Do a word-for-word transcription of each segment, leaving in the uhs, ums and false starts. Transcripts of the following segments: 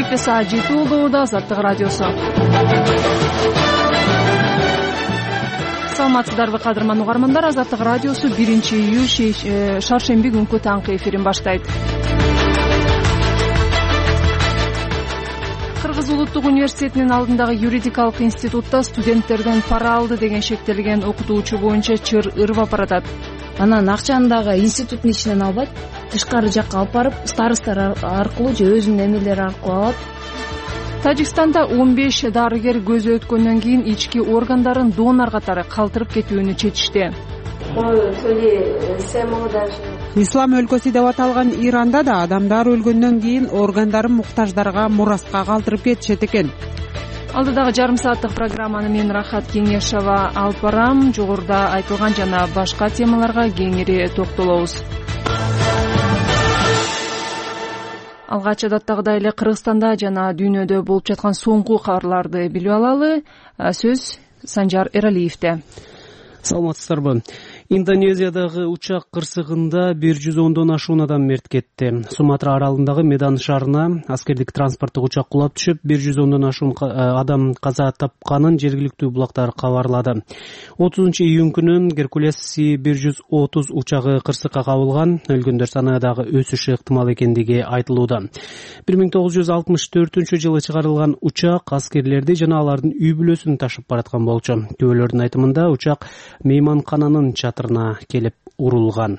Саатты саат жети болду. Орда Азаттык радиосу. Саламатсыздарбы кадырман угармандар. Азаттык радиосу биринчи июль шаршемби күнкү таңкы эфирин баштайт. Кыргыз улуттук университетинин алдындагы юридикалык институтта студенттерден пара алды деген шектелген окутуучу боюнча чыр ырып баратат. Анан акчаны дагы институттун ичинен албайт, тышкары жакка алып барып, старостар аркылуу же өзүнүн эмелери аркылуу алат. Тажикстанда он беш дарыгер көзү өткөндөн кийин ички органдарын донор катары калтырып кетүүнү чечишти. Ислам өлкөсү деп аталган Иранда да адамдар өлгөндөн кийин органдарын муктаждарга мураска калтырып кетишет экен. Алдыдагы жарым сааттык программаны мен Рахат Кеңешова алып барам. Жогоруда айтылган жана башка темаларга кеңири токтолобуз. Алгач адаттагыдай эле Кыргызстанда жана дүйнөдө болуп жаткан соңку кабарларды билип алалы. Сөз Санжар Эралиевде. Саламатсыздарбы. Индонезиядагы учак кырсыгында бир жүз ондон ашуун адам мерт кетти. Суматра аралындагы Медан шаарына аскердик транспорттук учак кулап түшүп, бир жүз ондон ашуун адам каза тапканын жергиликтүү булактар кабарлады. отузунчу июнь күнү Геркулес Си бир жүз отуз учагы кырсыкка кабылган, өлгөндөр саны дагы өсүшү ыктымал экендиги айтылууда. бир миң тогуз жүз алтымыш төртүнчү жылы чыгарылган учак аскерлерди жана алардын үй бүлөсүн ташып бараткан болчу. Күбөлөрдүн айтымында учак мейманкананын чатырына келип урулган.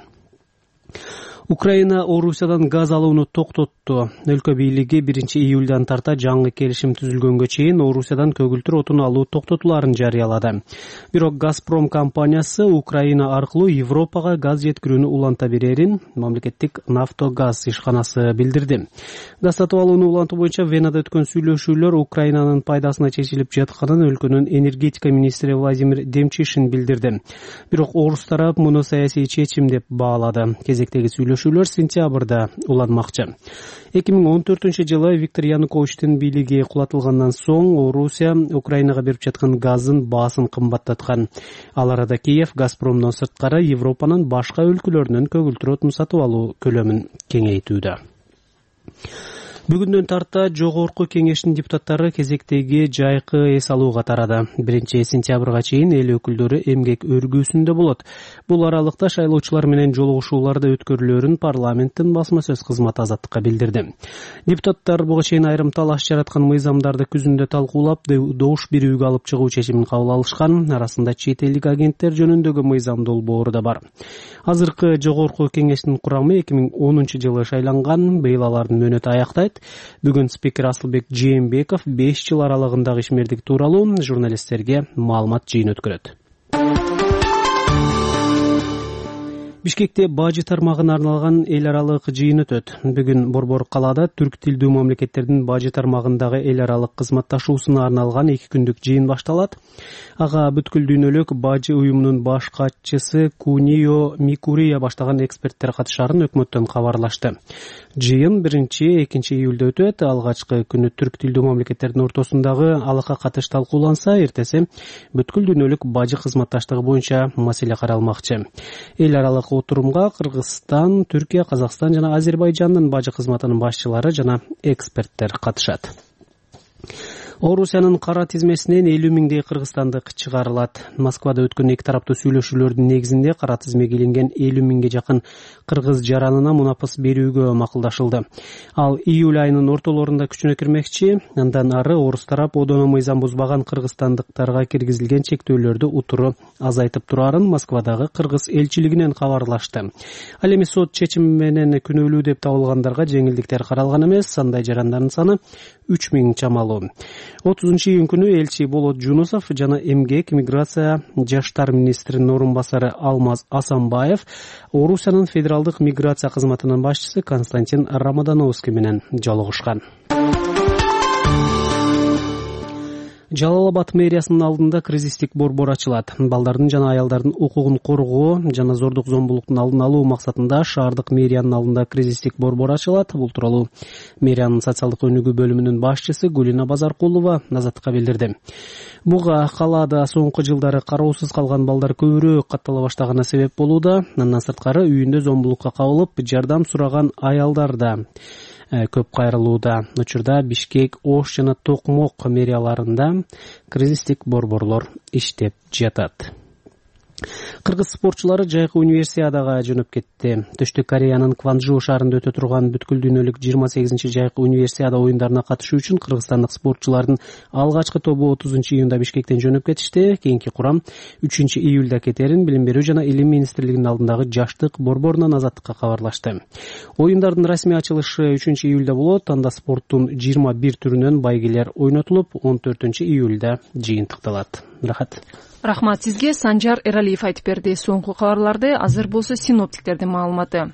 Украина Орусиядан газ алууну токтотту. Өлкө бийлиги биринчи июлдан тарта жаңы келишим түзүлгөнгө чейин Орусиядан көгүлтүр отун алуу токтотуларын жарыялады. Бирок Газпром компаниясы Украина аркылуу Европага газ жеткирүүнү уланта берерин мамлекеттик Нафтогаз ишканасы билдирди. Газ сатып алууну улантуу боюнча Венада өткөн сүйлөшүүлөр Украинанын пайдасына чечилип жатканын өлкөнүн энергетика министри Владимир Демчишин билдирди. Бирок орус тарап муну саясий чечим деп баалады. Кезектеги сүйлөшүүлөр сентябрда уланмакчы. эки миң он төртүнчү жылы Виктор Януковичтин бийлиги кулатылгандан соң Орусия Украинага берип жаткан газдын баасын кымбаттаткан. Ал арада Киев Газпромдон сырткары Европанын башка өлкөлөрүнөн көгүлтүр отун сатып алуу көлөмүн кеңейтүүдө. Бүгүндөн тарта жогорку кеңештин депутаттары кезектеги жайкы эс алууга тарады. биринчи сентябрга чейин эл өкүлдөрү эмгек өргүүсүндө болот. Бул аралыкта шайлоочулар менен жолугушууларды өткөрүлөрүн парламенттин басма сөз кызматы Азаттыкка билдирди. Депутаттар буга чейин айрым талаш жараткан мыйзамдарды күзүндө талкуулап, добуш берүүгө алып чыгуу чечимин кабыл алышкан. Арасында чет элдик агенттер жөнүндөгү мыйзам долбоору да бар. Азыркы жогорку кеңештин курамы эки миң онунчу жылы шайланган. Быйыл алардын мөөнөтү аяктайт. Бүгүн спикер Асылбек Жээнбеков беш жыл аралыгындагы ишмердик тууралуу журналисттерге маалымат жыйын өткөрөт. Бишкекте бажы тармагына арналган эл аралык жыйын өтөт. Бүгүн Борбор калаада түрк тилдүү мамлекеттердин бажы тармагындагы эл аралык кызматташуусуна арналган эки күндүк жыйын башталат. Ага бүткүл дүйнөлүк бажы уюмунун баш катчысы Кунио Микурия баштаган эксперттер катышарын өкмөттөн кабарлашты. Жыйын биринчи экинчи июлда өтөт. Алгачкы күнү түрк тилдүү мамлекеттердин ортосундагы алакка катыш талкууланса, эртеси бүткүл дүйнөлүк бажы кызматташтыгы боюнча маселе каралмакчы. Эл аралык отурумга Кыргызстан, Түркия, Казакстан жана Азербайжандын бажы кызматынын башчылары жана эксперттер катышат. Орусиянын кара тизмесинен элүү миңдей кыргызстандык чыгарылат. Москвада өткөн эки тараптуу сүйлөшүүлөрдүн негизинде кара тизмеге илинген элүү миңге жакын кыргыз жаранына мунапыс берүүгө макулдашылды. Ал июль айынын ортолорунда күчүнө кирмекчи. Андан ары орус тарап одоно мыйзам бузбаган кыргызстандыктарга киргизилген чектөөлөрдү утуру азайтып турарын Москвадагы кыргыз элчилигинен кабарлашты. Ал эми сот чечими менен күнөөлүү деп табылгандарга жеңилдиктер каралган эмес. Андай жарандардын саны үч миң чамалуу. отузунчу июнь күнү элчи Болот Жунусов жана эмгек, миграция, жаштар министринин орун басары Алмаз Асанбаев Орусиянын федералдык миграция кызматынын башчысы Константин Рамадановский менен жолугушкан. Жалал-Абад мэриясынын алдында кризистик борбор ачылат. Балдардын жана аялдардын укугун коргоо жана зордук зомбулуктун алдын алуу максатында шаардык мэриянын алдында кризистик борбор ачылат. Бул тууралуу мэриянын социалдык өнүгүү бөлүмүнүн башчысы Гулина Базаркулова Азаттыкка билдирди. Буга калаада соңку жылдары кароосуз калган балдар көбүрөөк каттала баштаганы себеп болууда. Андан сырткары үйүндө зомбулукка кабылып, жардам сураган аялдар да көп кайрылууда. Учурда Бишкек, Ош жана Токмок мэрияларында кризистик борборлор иштеп жатат. Кыргыз спортчулары жайкы универсиадага жөнөп кетти. Төштүк Кореянын Кванжу шаарында өтө турган бүткүл дүйнөлүк жыйырма сегизинчи жайкы универсиада оюндарына катышуу үчүн кыргызстандык спортчулардын алгачкы тобу отузунчу июнда Бишкектен жөнөп кетишти. Кийинки курам үчүнчү июлда кетерин Билим берүү жана Илим министрлигинин алдындагы жаштык борборунан Азаттыкка кабарлашты. Оюндардын расмий ачылышы үчүнчү июлда болот. Анда спорттун жыйырма бир түрүнөн байгелер ойнотулуп, он төртүнчү июлда жыйынтыкталат. Рахат. Рахмат сизге. Санжар Эралиев айтып берди. Соңку кабарларды азыр болсо синоптиктердин маалыматы.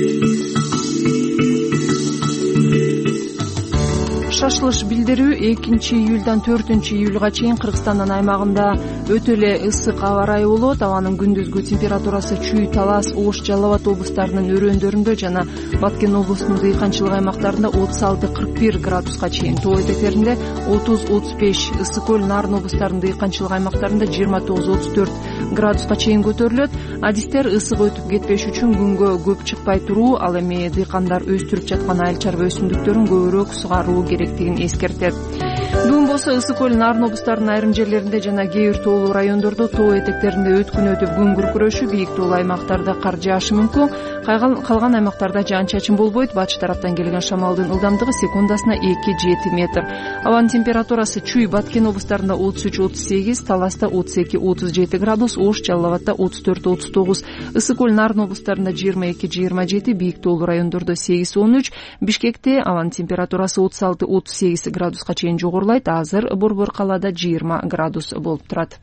Шашылыш билдирүү экинчи июлдан төртүнчү июлга чейин Кыргызстандын аймагында өтө эле ысык аба ырайы болот. Абанын күндүзгү температурасы Чүй, Талас, Ош, Жалал Абад облустарынын өрөөндөрүндө жана Баткен облусунун дыйканчылык аймактарында отуз алты кырк бир градуска чейин, тоо этектеринде отуз отуз беш, Ысык көл, Нарын облустарынын дыйканчылык аймактарында жыйырма тогуз отуз төрт градуска чейин көтөрүлөт. Адистер ысык өтүп кетпеш үчүн күнгө көп чыкпай туруу, ал эми дыйкандар өстүрүп жаткан айыл чарба өсүмдүктөрүн көбүрөөк сугаруу керектигин эскертет. Бүгүн болсо Ысык көл, Нарын облустарынын айрым жерлеринде жана кээ бир тоолуу райондордо тоо этектеринде өткүн өтүп күн күркүрөшү, бийик тоолуу аймактарда кар жаашы мүмкүн. Калган аймактарда жаан-чачын болбойт. Батыш тараптан келген шамалдын ылдамдыгы секундасына эки жети метр. Абанын температурасы Чүй, Баткен облустарында отуз үч отуз сегиз, Таласта отуз эки отуз жети градус, Ош, Жалал Абадда отуз төрт отуз тогуз, Ысык көл, Нарын облустарында жыйырма эки жыйырма жети, бийик тоолуу райондордо сегиз он үч, Бишкекте абанын температурасы отуз алты отуз сегиз градуска чейин жогорулайт. Азыр Борбор калаада жыйырма градус болуп турат.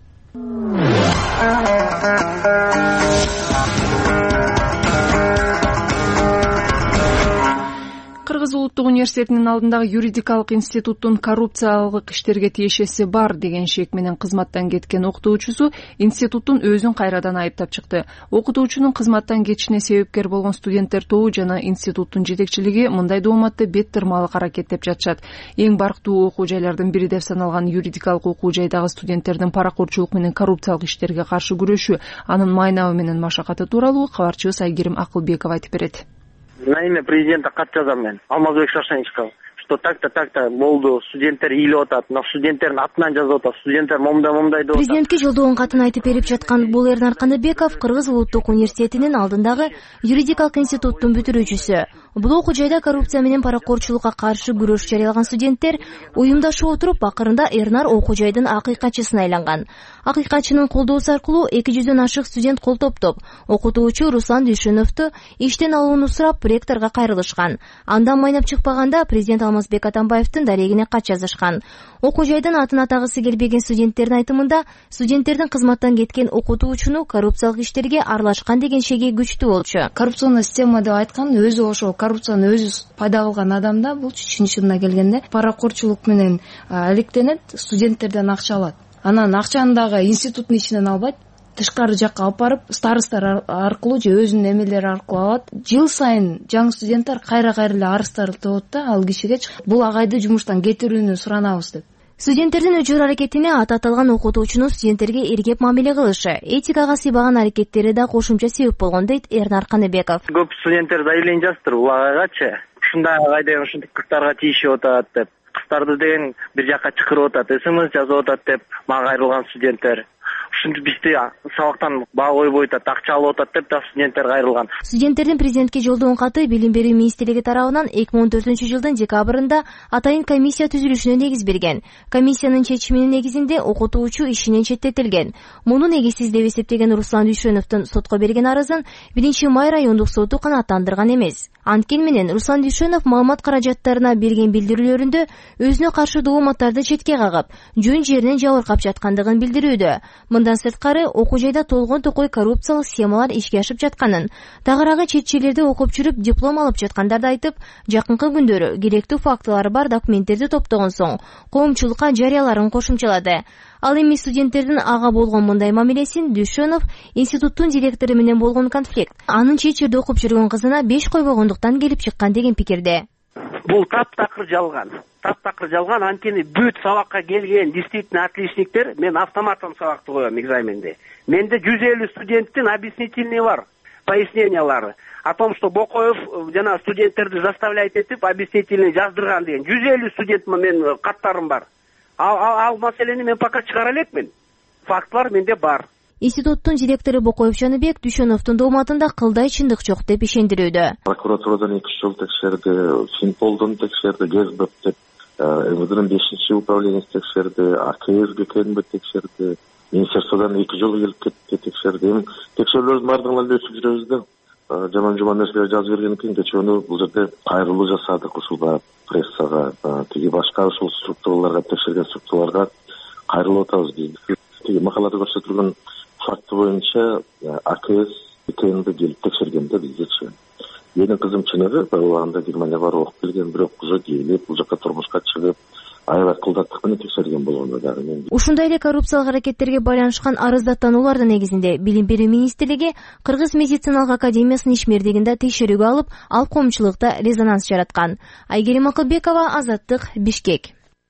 Кыргыз улуттук университетинин алдындагы юридикалык институттун коррупциялык иштерге тиешеси бар деген шек менен кызматтан кеткен окутуучусу институттун өзүн кайрадан айыптап чыкты. Окутуучунун кызматтан кетишине себепкер болгон студенттер тобу жана институттун жетекчилиги мындай дооматты бет тырмалык аракеттеп жатышат. Эң барктуу окуу жайлардын бири деп саналган юридикалык окуу жайдагы студенттердин паракорчулук менен коррупциялык иштерге каршы күрөшүү, анын майнабы менен машакаты тууралуу кабарчыбыз Айгерим Акылбеков айтып берет. На имя президента кат жазам мен, Алмазбек Шаршеничке, что так-то так-то болду, студенттер ыйлап атат, мына студенттердин атынан жазып атат, студенттер момдай момдай деп атат. Президентке жолдогон катын айтып берип жаткан бул Эрнар Каныбеков Кыргыз улуттук университетинин алдындагы юридикалык институттун бүтүрүүчүсү. Бул окуу жайда коррупция менен паракорчулукка каршы күрөш жарыялаган студенттер уюмдашып отуруп, акырында Эрнар окуу жайдын акыйкатчысына айланган. Акыйкатчынын колдоосу аркылуу эки жүздөн ашык студент кол топтоп, окутуучу Руслан Дүйшөновду иштен алууну сурап ректорго кайрылышкан. Андан майнап чыкпаганда президент Алмазбек Атамбаевдин дарегине кат жазышкан. Окуу жайдын атын атагысы келбеген студенттердин айтымында, студенттердин кызматтан кеткен окутуучуну коррупциялык иштерге аралашкан деген шеги күчтүү болчу. Коррупционный система деп айткан өзү ошол коррупцияны өзү пайда кылган адамда бул чын чынына келгенде паракорчулук менен алектенет, студенттерден акча алат. Анан акчаны дагы институттун ичинен албайт, тышкары жакка алып барып, старостар аркылуу же өзүнүн эмелери аркылуу алат. Жыл сайын жаңы студенттер кайра-кайра эле арыз тартылып атат да, ал кишиге бул агайды жумуштан кетирүүнү суранабыз деп. Студенттердин өчөр аракетине аты аталган окутуучунун студенттерге эргеп мамиле кылышы, этикага сыйбаган аракеттери да кошумча себеп болгон дейт Эрнар Каныбеков. Көп студенттер заявление жазыптыр, бул агайгачы ушундай агай деген ушинтип кыздарга тийишип атат деп, кыздарды деген бир жакка чакырып атат, смс жазып атат деп мага кайрылган студенттер. Ушинтип бизди сабактан баа койбой атат, акча алып атат деп да студенттер кайрылган. Студенттердин президентке жолдогон каты Билим берүү министрлиги тарабынан эки миң он төртүнчү жылдын декабрында атайын комиссия түзүлүшүнө негиз берген. Комиссиянын чечиминин негизинде окутуучу ишинен четтетилген. Муну негизсиз деп эсептеген Руслан Дүйшөновдун сотко берген арызын биринчи май райондук соту канааттандырган эмес. Анткени менен Руслан Дүйшөнов маалымат каражаттарына берген билдирүүлөрүндө өзүнө каршы дооматтарды четке кагып, жөн жеринен жабыркап жаткандыгын билдирүүдө. Мындан сырткары окуу жайда толгон токой коррупциялык схемалар ишке ашып жатканын, тагыраагы чет жерлерде окуп жүрүп диплом алып жаткандарды айтып, жакынкы күндөрү керектүү фактылары бар документтерди топтогон соң коомчулукка жарыяларын кошумчалады. Ал эми студенттердин ага болгон мындай мамилесин Дүйшөнов институттун директору менен болгон конфликт, анын чет жерде окуп жүргөн кызына беш койбогондуктан келип чыккан деген пикирде. Бул таптакыр жалган. Таптакыр жалган, анткени бүт сабакка келген действительно отличниктер, мен автоматтан сабакты коем экзаменде. Менде жүз элүү студенттин объяснительный бар. пояснениялары о том, что Бокоев жана студенттерди заставляет этип объяснительный жаздырган деген жүз элүү студент мен каттарым бар. Ал, ал, ал маселени мен пока чыгара элекмин. Фактылар менде бар. Институттун директору Бокоев Жаныбек Дүйшөновдун дооматында кылдай чындык жок деп ишендирүүдө. Прокуратурадан эки жыл текшерди, Финполдон текшерди, Гезбеп деп, МВДнын бешинчи управлениясы текшерди, АКСге КНБ текшерди, Министерстводон эки жыл келип кетти текшерди. Эми текшерүүлөрдүн баардыгын эле өтүп жүрөбүз да. Жаман жуман нерселер жазып берген экен, кечөө бул жерде кайрылуу жасадык ушул прессага, тиги башка ушул структураларга, текшерген структураларга кайрылып атабыз биз. Тиги макалада көрсөтүлгөн факты боюнча АКС КНБ келип текшерген да биздечи. Менин кызым чыныгы убагында Германия барып окуп келген, бирок уже келип, бул жака турмушка чыгып, аябай кылдаттык менен текшерген болгондо дагы. Ушундай эле коррупциялык аракеттерге байланышкан арыздаттануулардын негизинде Билим берүү министрлиги Кыргыз медициналык академиясынын ишмердигин да текшерүүгө алып, ал коомчулукта резонанс жараткан. Айгерим Акылбекова, Азаттык, Бишкек.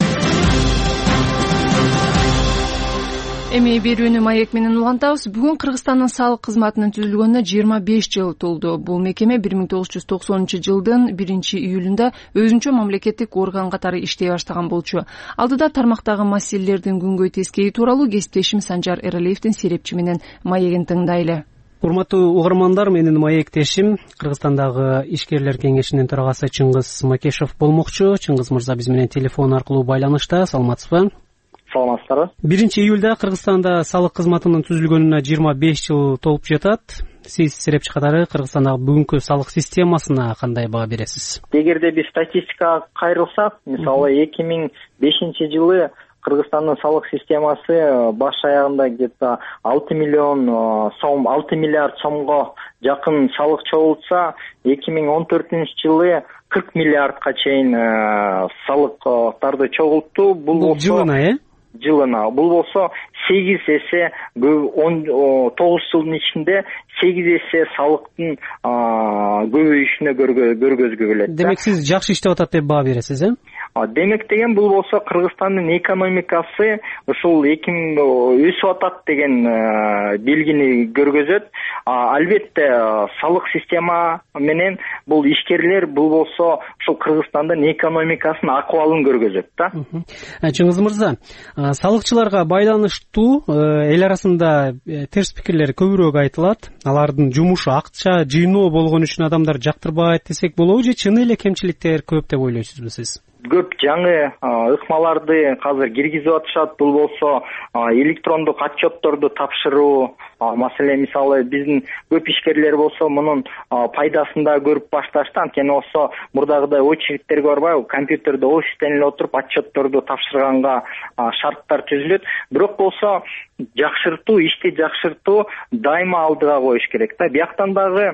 Эми берүүнү маек менен улантабыз. Бүгүн Кыргызстандын салык кызматынын түзүлгөнүнө жыйырма беш жыл толду. Бул мекеме бир миң тогуз жүз токсонунчу жылдын биринчи июлунда өзүнчө мамлекеттик орган катары иштей баштаган болчу. Алдыда тармактагы маселелердин күнгөй тескейи тууралуу кесиптешим Санжар Эралиевдин серепчи менен маегин тыңдайлы. Урматтуу угармандар, менин маектешим Кыргызстандагы ишкерлер кеңешинин төрагасы Чыңгыз Макешев болмокчу. Чыңгыз мырза биз менен телефон аркылуу байланышта. Саламатсызбы? Саламатсыздарбы? биринчи июлда Кыргызстанда салык кызматынын түзүлгөнүнө жыйырма беш жыл толуп жатат. Сиз серепчи катары Кыргызстандагы бүгүнкү салык системасына кандай баа бересиз? Эгерде биз статистикага кайрылсак, мисалы эки миң бешинчи жылы Кыргызстандын салык системасы баш аягында где-то алты миллион сом, алты миллиард сомго жакын салык чогултса, эки миң он төртүнчү жылы кырк миллиардка чейин салыктарды чогултту. Бул жылына, э? жылына. Бул болсо сегиз эсе көп, тогуз жылдын ичинде сегиз эсе салыктын көбөйүшүнө көргөзгө келет. Демек сиз жакшы иштеп атат деп баа бересиз, э? Демек деген бул болсо Кыргызстандын экономикасы ушул эки миң өсүп атат деген белгини көргөзөт. Албетте салык система менен бул ишкерлер бул болсо ушул Кыргызстандын экономикасынын акыбалын көргөзөт да. Чыңгыз мырза, салыкчыларга байланыштуу эл арасында терс пикирлер көбүрөөк айтылат. Алардын жумушу акча жыйноо болгон үчүн адамдар жактырбайт десек болобу, же чын эле кемчиликтер көп деп ойлойсузбу сиз? Көп жаңы ыкмаларды казыр киргизип атышат. Бул болсо электрондук отчетторду тапшыруу, маселе мисалы биздин көп ишкерлер болсо мунун пайдасын да көрүп башташты. Анткени болсо мурдагыдай очередтерге барбай, компьютерде офистен эле отуруп отчетторду тапшырганга шарттар түзүлөт. Бирок болсо жакшыртуу, ишти жакшыртуу дайыма алдыга коюш керек да. Бияктан дагы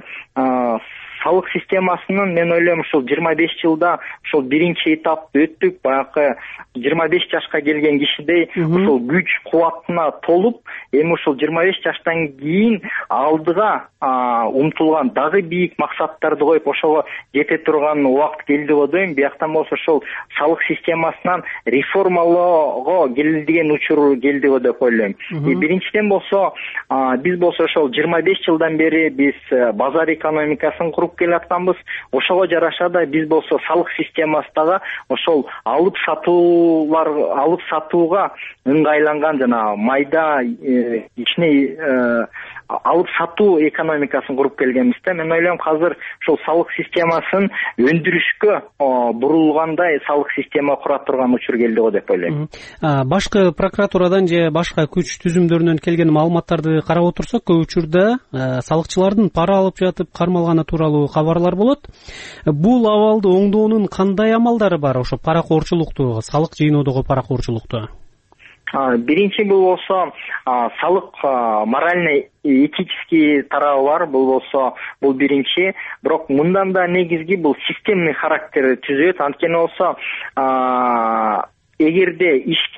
салык системасынын мен ойлойм ушул жыйырма беш жылда ушул биринчи этапты өттүк. Баягы жыйырма беш жашка келген кишидей ушул күч кубатына толуп, эми ушул жыйырма беш жаштан кийин алдыга умтулган дагы бийик максаттарды коюп ошого жете турган убакыт келди го дейм. Бияктан болсо ушул салык системасынан реформалоого келдиген учур келди го деп ойлойм. Биринчиден болсо биз болсо ошол жыйырма беш жылдан бери биз базар экономикасын куруп келатканбыз. Ошого жараша да биз болсо салык системасындагы ошол алып сатуулар, алып сатууга ыңгайланган жана майда ичине алып сатуу экономикасын куруп келгенбиз да. Мен ойлойм азыр ушул салык системасын өндүрүшкө бурулгандай салык система кура турган учур келди го деп ойлойм. Башкы прокуратурадан же башка күч түзүмдөрүнөн келген маалыматтарды карап отурсак, көп учурда салыкчылардын пара алып жатып кармалганы тууралуу кабарлар болот. Бул абалды оңдоонун кандай амалдары бар, ошо паракорчулукту, салык жыйноодогу паракорчулукту? Биринчи бул болсо салык моральный этический тарабы бар. Бул болсо бул биринчи, бирок мындан да негизги бул системный характер түзөт. Анткени болсо эгерде ишкер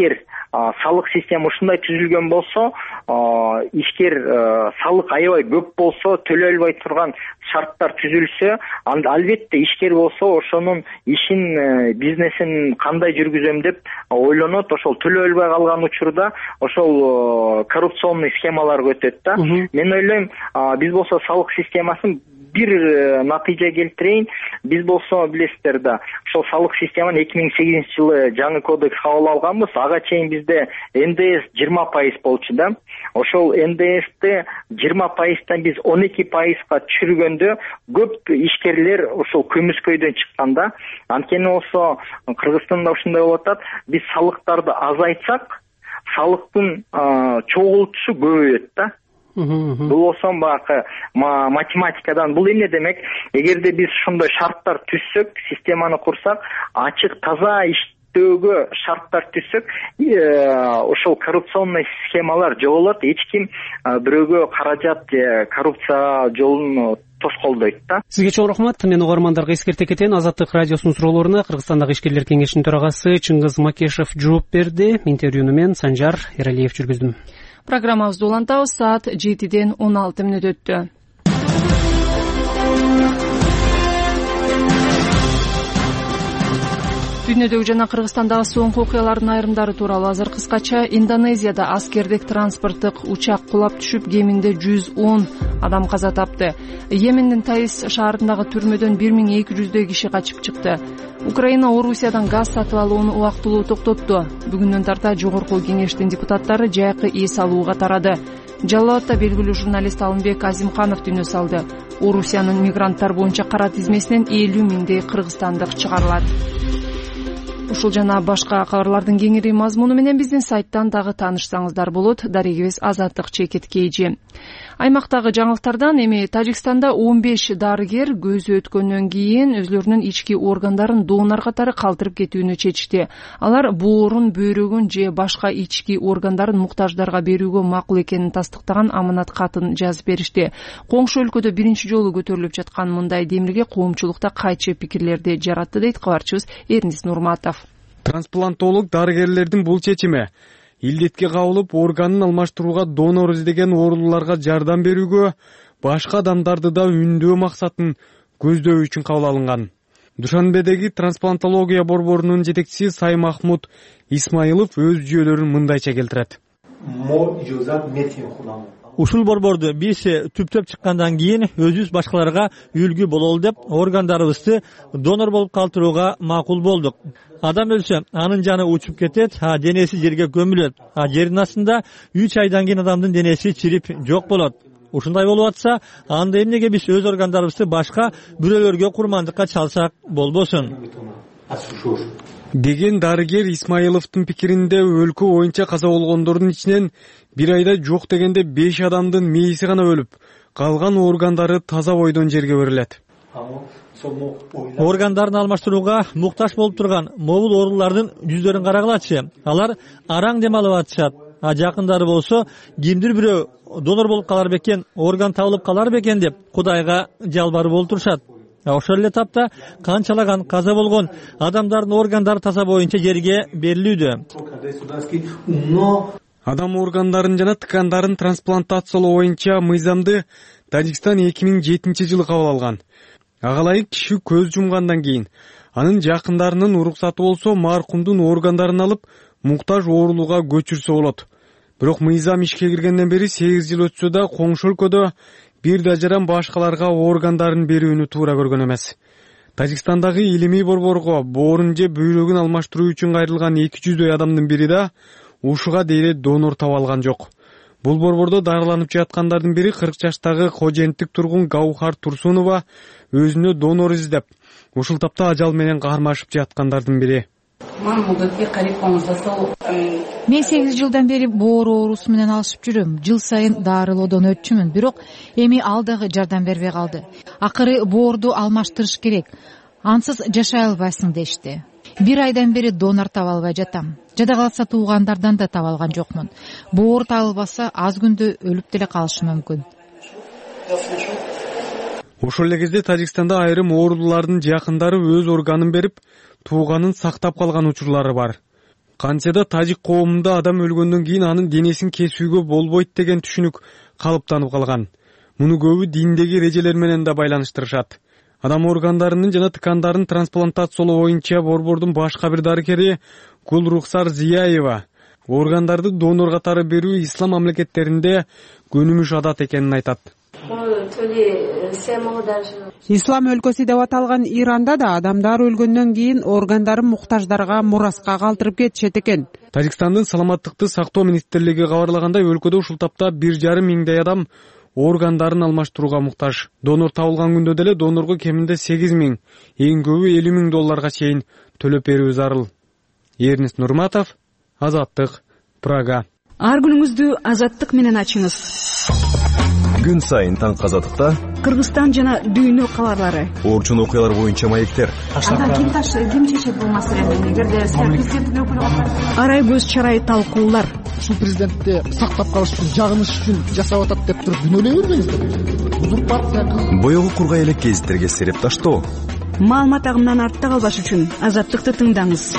салык система ушундай түзүлгөн болсо, ишкер салык аябай көп болсо, төлөй албай турган шарттар түзүлсө, анда албетте ишкер болсо ошонун ишин, бизнесин кандай жүргүзөм деп ойлонот. Ошол төлөй албай калган учурда ошол коррупционный схемаларга өтөт да. Мен ойлойм, биз болсо салык системасын бир натыйжа келтирейин. Биз болсо билесиздер да, ошол салык системаны эки миң сегизинчи жылы жаңы кодекс кабыл алганбыз. Ага чейин бизде эн дэ эс жыйырма пайыз болчу да. Ошол эн дэ эсти жыйырма пайыздан биз он эки пайызга түшүргөндө көп ишкерлер ошол көмүскөйдөн чыккан да. Анткени болсо Кыргызстанда ушундай болуп атат. Биз салыктарды азайтсак, салыктын чогултушу көбөйөт да. Бул осом баягы математикадан бул эмне демек? Эгерде биз ошондой шарттар түзсөк, системаны курсак, ачык таза иштөөгө шарттар түзсөк, ошол коррупционный схемалар жоголот. Эч ким бирөөгө каражат же коррупция жолун тоскоолдойт да. Сизге чоң рахмат. Мен угармандарга эскерте кетейин. Азаттык радиосунун суроолоруна Кыргызстандагы ишкерлер кеңешинин төрагасы Чыңгыз Макешев жооп берди. Интервьюну мен Санжар Эралиев жүргүздүм. Программабызды улантабыз. Саат жетиден он алты мүнөт өттү. Дүйнөдөгү жана Кыргызстандагы соңку окуялардын айрымдары тууралуу азыр кыскача. Индонезияда аскердик транспорттук учак кулап түшүп, кеминде жүз он адам каза тапты. Йемендин Таиз шаарындагы түрмөдөн бир миң эки жүздөй киши качып чыкты. Украина Орусиядан газ сатып алууну убактылуу токтотту. Бүгүндөн тарта жогорку кеңештин депутаттары жайкы эс алууга тарады. Жалал Абадта белгилүү журналист Алымбек Азимканов дүнө салды. Орусиянын мигранттар боюнча кара тизмесинен элүү миңдей кыргызстандык чыгарылат. Ушул жана башка кабарлардын кеңири мазмуну менен биздин сайттан дагы таанышсаңыздар болот. Дарегибиз Азаттык Чекит Кейжи. Аймактагы жаңылыктардан эми Тажикстанда он беш дарыгер көзү өткөндөн кийин өзлөрүнүн ички органдарын донор катары калтырып кетүүнү чечти. Алар боорун, бөйрөгүн же башка ички органдарын муктаждарга берүүгө макул экенин тастыктаган аманат катын жазып беришти. Коңшу өлкөдө биринчи жолу көтөрүлүп жаткан мындай демилге коомчулукта кайчы пикирлерди жаратты, дейт кабарчыбыз Эрнис Нурматов. Трансплантолог дарыгерлердин бул чечими илдетке кабылып органын алмаштырууга донор издеген оорулууларга жардам берүүгө, башка адамдарды да үндөө максатын көздөөө үчүн кабыл алынган. Душанбедеги трансплантология борборунун жетекчиси Сай Махмуд Исмаилов өз жүйөлөрүн мындайча келтирет. Ушул борборду биз түптөп чыккандан кийин өзүбүз башкаларга үлгү бололу деп органдарыбызды донор болуп калтырууга макул болдук. Адам өлсө, анын жаны учуп кетет, а денеси жерге көмүлөт. А жердин астында үч айдан кийин адамдын денеси чирип жок болот. Ушундай болуп атса, анда эмнеге биз өз органдарыбызды башка бирөөлөргө курмандыкка чалсак болбосун? Деген дарыгер Исмаиловдун пикиринде өлкө боюнча каза болгондордун ичинен бир айда жок дегенде беш адамдын мээси гана өлүп, калган органдары таза бойдон жерге берилет. Органдарын алмаштырууга муктаж болуп турган могул оорулардын жүздөрүн карагылачы. Алар араң дем алып атышат. А жакындары болсо, кимдир бирөө донор болуп калар бекен, орган табылып калар бекен деп Кудайга жалбарып олтурушат. Ошол эле тапта канчалаган каза болгон адамдардын органдары таза боюнча жерге берилүүдө. Адам органдарын жана ткандарын трансплантациялоо боюнча мыйзамды Тажикстан эки миң жетинчи жылы кабыл алган. Ага ылайык киши көз жумгандан кийин анын жакындарынын уруксаты болсо маркумдун органдарын алып муктаж оорулууга көчүрсө болот. Бирок мыйзам ишке киргенден бери сегиз жыл өтсө да коңшу өлкөдө бир да жаран башкаларга органдарын берүүнү туура көргөн эмес. Тажикстандагы илимий борборго боорун же бөйрөгүн алмаштыруу үчүн кайрылган эки жүздөй адамдын бири да ушуга дейре донор таба алган жок. Бул борбордо дарыланып жаткандардын бири кырк жаштагы Коженттик тургун Гаухар Турсунова өзүнө донор издеп, ушул тапта ажал менен кармашып жаткандардын бири. Мен сегиз жылдан бери боор оорусу менен алышып жүрөм. Жыл сайын дарылоодон өтчүмүн, бирок эми ал дагы жардам бербей калды. Акыры боорду алмаштырыш керек. Ансыз жашай албайсың дешти. Бир айдан бери донор таба албай жатам. Жада калса туугандардан да таба алган жокмун. Боор табылбаса аз күндө өлүп деле калышым мүмкүн. Ошол эле кезде Тажикстанда айрым оорулуулардын жакындары өз органын берип, тууганын сактап калган учурлары бар. Кантсе да тажик коомунда адам өлгөндөн кийин анын денесин кесүүгө болбойт деген түшүнүк калыптанып калган. Муну көбү диндеги эрежелер менен да байланыштырышат. Адам органдарынын жана ткандарын трансплантациялоо боюнча Борбордун башка бир дарыкери Гулрухсар Зияева органдарды донор катары берүү ислам мамлекеттеринде көнүмүш адат экенин айтат. Ислам өлкөсү деп аталган Иранда да адамдар өлгөндөн кийин органдарын муктаждарга мураска калтырып кетишет экен. Тажикстандын саламаттыкты сактоо министрлиги кабарлагандай, өлкөдө ушул тапта бир жарым миңдей адам органдарын алмаштырууга муктаж. Донор табылган күндө деле донорго кеминде сегиз миң, эң көбү элүү миң долларга чейин төлөп берүү зарыл. Эрнест Нурматов, Азаттык, Прага. Ар күнүңүздү Азаттык менен ачыңыз. Күн сайын таң Азаттыкта Кыргызстан жана дүйнө кабарлары, орчун окуялар боюнча маектер. Анда ким ташы, ким чечет бул маселени? Эгерде президенттин өкүлү катса, арай көз чарай талкуулар. Ушул президентти сактап калыш үчүн, жагыныш үчүн жасап атат деп туруп күнөөлөй бермеңиздер. Узурпация кыз. Боёгу кургай элек гезиттерге сереп таштоо. Маалымат агымынан артта калбаш үчүн Азаттыкты тыңдаңыз.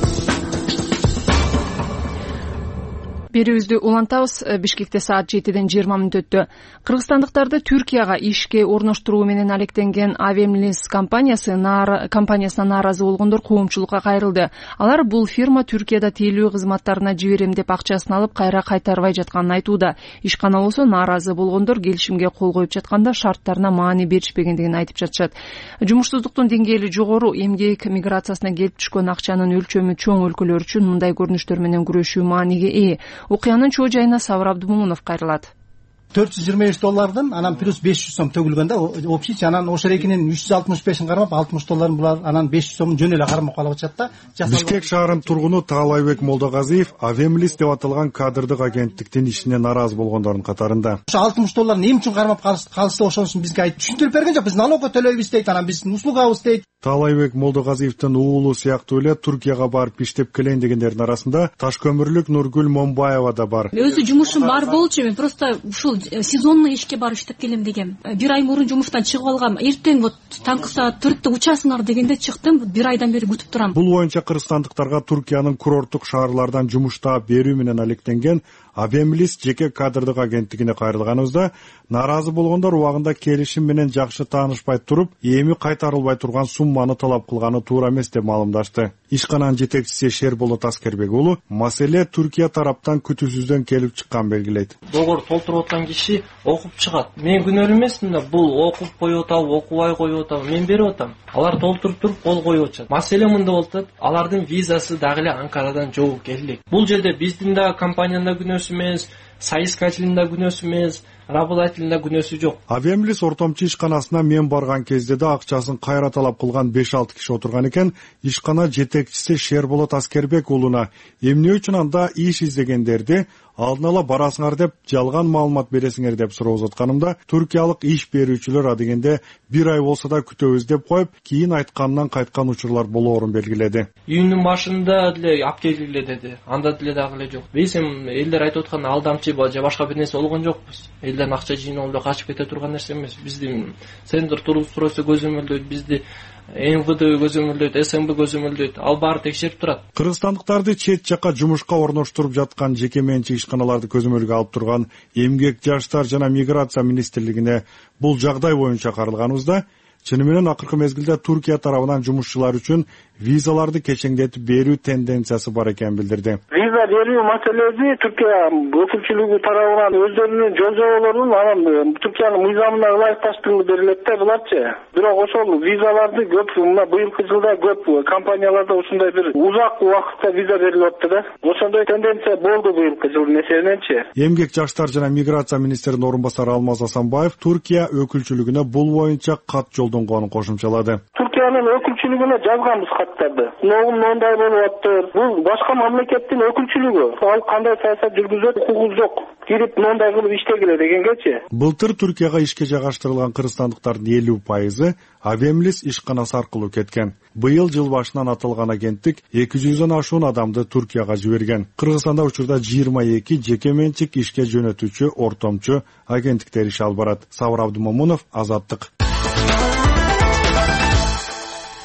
Берүүбүздү улантабыз. Бишкекте саат жетиден жыйырма мүнөт өттү. Кыргызстандыктарды Түркияга ишке орноштуруу менен алектенген Авемлис компаниясы компаниясына нааразы болгондор коомчулукка кайрылды. Алар бул фирма Түркияда тейлөө кызматтарына жиберем деп акчасын алып, кайра кайтарбай жатканын айтууда. Ишкана болсо нааразы болгондор келишимге кол коюп жатканда шарттарына маани беришпегендигин айтып жатышат. Жумушсуздуктун деңгээли жогору, эмгек миграциясына келип түшкөн акчанын өлчөмү чоң өлкөлөр үчүн мындай көрүнүштөр менен күрөшүү мааниге ээ. Окуянын чоо жайына Сабыр Абдумунов кайрылат. төрт жүз жыйырма беш доллардан анан плюс беш жүз сом төгүлгөн да общий, анан ошол экинин үч жүз алтымыш бешин кармап, алтымыш долларын булар анан беш жүз сомун жөн эле кармап калып атышат да. Бишкек шаарынын тургуну Таалайбек Молдогазиев Авемлис деп аталган кадрдык агенттиктин ишине нааразы болгондордун катарында. Ошо алтымыш долларын эмне үчүн кармап калышты, ошонусун бизге айтып түшүндүрүп берген жок. Биз налогго төлөйбүз дейт, анан биздин услугабыз дейт. Таалайбек Молдогазиевдин уулу сыяктуу эле Түркияга барып иштеп келейин дегендердин арасында таш көмүрлүк Нургүл Момбаева да бар. Өзү жумушум бар болчу, мен просто ушул сезонный ишке барып иштеп келем дегем. Бир ай мурун жумуштан чыгып алгам. Эртең вот таңкы саат төрттө учасыңар дегенде чыктым. Бир айдан бери күтүп турам. Бул боюнча кыргызстандыктарга Түркиянын курорттук шаарлардан жумуш таап берүү менен алектенген Авемлис жеке кадрдык агенттигине кайрылганыбызда нааразы болгондор убагында келишим менен жакшы таанышпай туруп, эми кайтарылбай турган сумманы талап кылганы туура эмес деп маалымдашты. Ишкананын жетекчиси Шерболот Аскербек уулу маселе Түркия тараптан күтүүсүздөн келип чыккан белгилейт. Долбоор толтуруп аткан киши окуп чыгат. Мен күнөөлүү эмесмин да, бул окуп коюп атабы, окубай коюп атабы, мен берип атам. Алар толтуруп туруп кол коюп атышат. Маселе мында болуп атат, алардын визасы дагы эле Анкарадан жогуп келди. Бул жерде биздин да компаниянын да күнөөсү эмес, соискателдин да күнөөсү эмес, работодателдин да күнөөсү жок. Авемлис ортомчу ишканасына мен барган кезде да акчасын кайра талап кылган беш алты киши отурган экен. Ишкана жетекчиси Шерболот Аскербек уулуна эмне үчүн анда иш издегендерди алдын ала барасыңар деп жалган маалымат бересиңер деп суроо узатканымда, түркиялык иш берүүчүлөр адегенде бир ай болсо да күтөбүз деп коюп, кийин айтканынан кайткан учурлар болоорун белгиледи. Июндун башында деле алып келгиле деди. Анда деле дагы эле жок. Бейсем элдер айтып аткан алдамчы же башка бир нерсе болгон жокпуз. Элдердин акча жыйнап эле качып кете турган нерсе эмес. Биздин центр туруп суройсо көзөмөлдөйт, бизди эм вэ дэ көзөмөлдөйт, эс эм бэ көзөмөлдөйт. Ал баары текшерип турат. Кыргызстандыктарды чет жакка жумушка орноштуруп жаткан жеке менчик ишканаларды көзөмөлгө алып турган Эмгек, Жаштар жана миграция министрлигине бул жагдай боюнча каралганыбызда, чыны менен акыркы мезгилде Түркия тарабынан жумушчулар үчүн визаларды кечеңдетип берүү тенденциясы бар экенин билдирди. Виза берүү маселеси Түркия өкүлчүлүгү тарабынан өздөрүнүн жолжоболорун анан Түркиянын мыйзамына ылайыкташтырылып берилет да буларчы. Бирок ошол визаларды көп мына быйылкы жылда көп компанияларда ушундай бир узак убакытта виза берилип атты да. Ошондой тенденция болду быйылкы жылдын эсебиненчи. Эмгек, Жаштар жана миграция министринин орун басары Алмаз Асанбаев Түркия өкүлчүлүгүнө бул боюнча кат жолдонгонун кошумчалады. Түркиянын өкүлчүлүгүнө жазганбыз каттарды. Ногун мондай болуп аттыр. Бул башка мамлекеттин өкүлчүлүгү. Ал кандай саясат жүргүзөт, укугу жок. Кирип мондай кылып иштегиле дегенгечи. Былтыр Түркияга ишке жайгаштырылган кыргызстандыктардын элүү пайызы Авемлис ишканасы аркылуу кеткен. Быйыл жыл башынан аталган агенттик эки жүздөн ашуун адамды Түркияга жиберген. Кыргызстанда учурда жыйырма эки жеке менчик ишке жөнөтүүчү ортомчу агенттиктер иш алып барат. Сабыр Абдумомунов, Азаттык.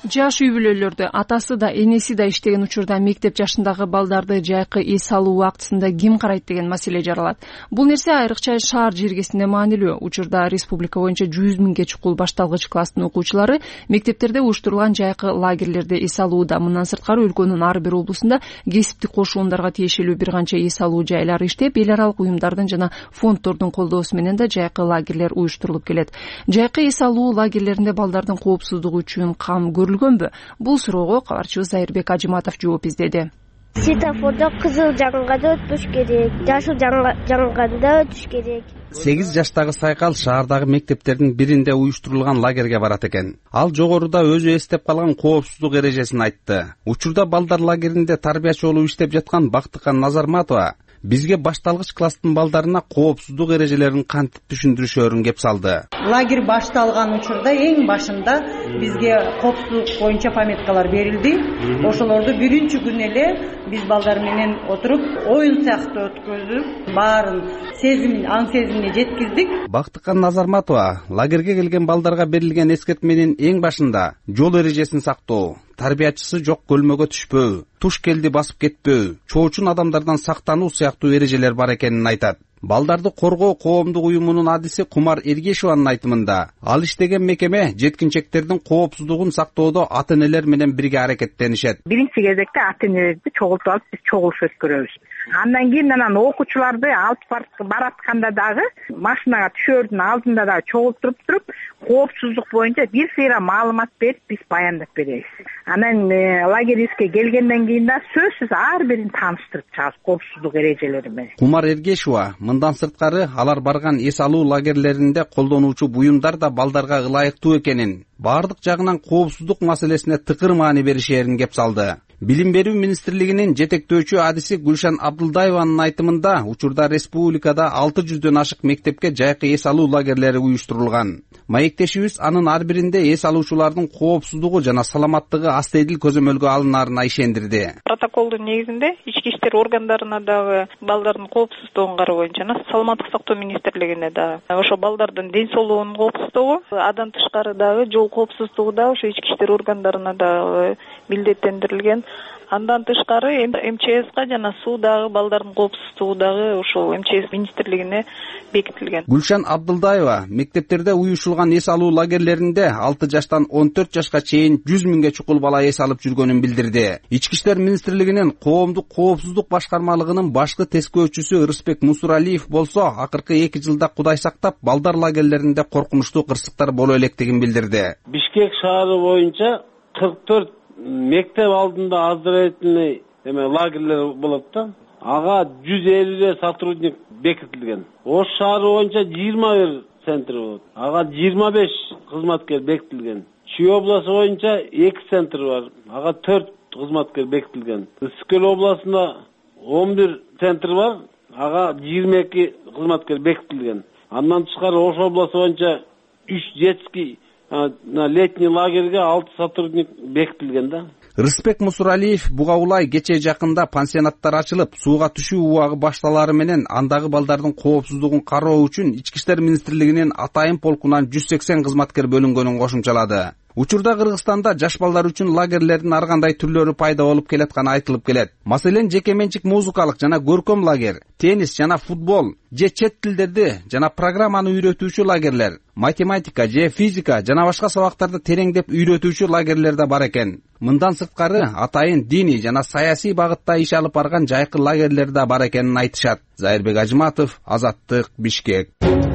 жаш үй бүлөлөрдө атасы да энеси да иштеген учурда мектеп жашындагы балдарды жайкы эс алуу убактысында ким карайт деген маселе жаралат. Бул нерсе айрыкча шаар жергесинде маанилүү. Учурда республика боюнча жүз миңге чукул башталгыч класстын окуучулары мектептерде уюштурулган жайкы лагерлерде эс алууда. Мындан сырткары өлкөнүн ар бир облусунда кесиптик кошуундарга тиешелүү бир канча эс алуу жайлары иштеп, эл аралык уюмдардын жана фонддордун колдоосу менен да жайкы лагерлер уюштурулуп келет. Жайкы эс алуу лагерлеринде балдардын коопсуздугу үчүн кам көрүлгөнбү? Бул суроого кабарчыбыз Зайырбек Ажыматов жооп издеди. Светофордо кызыл жанганда өтүш керек, жашыл жанганда өтүш керек. сегиз жаштагы Сайкал шаардагы мектептердин биринде уюштурулган лагерге барат экен. Ал жогоруда өзү эстеп калган коопсуздук эрежесин айтты. Учурда балдар лагеринде тарбиячы болуп иштеп жаткан Бактыкан Назарматова бизге башталгыч класстын балдарына коопсуздук эрежелерин кантип түшүндүрүшөрүн кеп салды. Лагерь башталган учурда эң башында бизге коопсуздук боюнча памяткалар берилди. Ошолорду биринчи күнү эле биз балдар менен отуруп, оюн сыяктуу өткөзүп, баарын сезим, аң сезимине жеткиздик. Бактыкан Назарматова лагерге келген балдарга берилген эскертменин эң башында жол эрежесин сактоо, тарбиячысы жок көлмөгө түшпөө, туш келди басып кетпөө, чоочун адамдардан сактануу сыяктуу эрежелер бар экенин айтат. Балдарды коргоо коомдук уюмунун адиси Кумар Эргешеванын айтымында, ал иштеген мекеме жеткинчектердин коопсуздугун сактоодо ата-энелер менен бирге аракеттенишет. Биринчи кезекте ата-энелерди чогултуп алып биз чогулуш өткөрөбүз. Андан кийин анан окуучуларды алып баратканда дагы машинага түшөөрдүн алдында дагы чогултуруп туруп, коопсуздук боюнча бир сыйра маалымат берип биз баяндап беребиз. Анан лагерибизге келгенден кийин да сөзсүз ар бирин тааныштырып чыгабыз коопсуздук эрежелери менен. Кумар Эргешева мындан сырткары алар барган эс алуу лагерлеринде колдонуучу буюмдар да балдарга ылайыктуу экенин, баардык жагынан коопсуздук маселесине тыкыр маани беришерин кеп салды. Билим берүү министрлигинин жетектөөчү адиси Гүлшан Абдулдаеванын айтымында, учурда республикада алты жүздөн ашык мектепке жайкы эс алуу лагерлери уюштурулган. Маектешибиз анын ар биринде эс алуучулардын коопсуздугу жана саламаттыгы астейдил көзөмөлгө алынарына ишендирди. Протоколдун негизинде ички иштер органдарына дагы балдардын коопсуздугун кароо боюнча саламаттык сактоо министрлигине дагы ошо балдардын ден соолугунун коопсуздугу, андан тышкары дагы жол коопсуздугу да ошо ички иштер органдарына дагы милдеттендирилген. Андан тышкары эм че эске жана суудагы балдардын коопсуздугу дагы ошол эм че эс министрлигине бекитилген. Гүлшан Абдулдаева мектептерде уюшулган эс алуу лагерлеринде алты жаштан он төрт жашка чейин жүз миңге чукул бала эс алып жүргөнүн билдирди. Ички иштер министрлигинин коомдук коопсуздук башкармалыгынын башкы тескөөчүсү Ырысбек Мусуралиев болсо, акыркы эки жылда Кудай сактап балдар лагерлеринде коркунучтуу кырсыктар боло электигин билдирди. Бишкек шаары боюнча кырк төрт мектеп алдында оздоровительный эме лагерлер болот да. Ага жүз элүү сотрудник бекитилген. Ош шаары боюнча жыйырма бир центр болот. Ага жыйырма беш кызматкер бекитилген. Чүй областы боюнча эки центр бар. Ага төрт кызматкер бекитилген. Ысык Көл областында он бир центр бар. Ага жыйырма эки кызматкер бекитилген. Андан тышкары Ош областы боюнча үч детский на летний лагерге алты сотрудник бекитилген да. Рыспек Мусуралиев буга улай кече жакында пансионаттар ачылып, сууга түшүү убагы башталары менен андагы балдардын коопсуздугун кароо үчүн Ички иштер министрлигинин Атайын полкунан жүз сексен кызматкер бөлүнгөнүн кошумчалады. Учурда Кыргызстанда жаш балдар үчүн лагерлердин ар кандай түрлөрү пайда болуп келатканы айтылып келет. Маселен, жеке менчик музыкалык жана көркөм лагер, теннис жана футбол, же чет тилдерди жана программаны үйрөтүүчү лагерлер, математика же физика жана башка сабактарды тереңдеп үйрөтүүчү лагерлер да бар экен. Мындан сырткары атайын диний жана саясий багытта иш алып барган жайкы лагерлер да бар экенин айтышат. Зайырбек Ажыматов, Азаттык, Бишкек.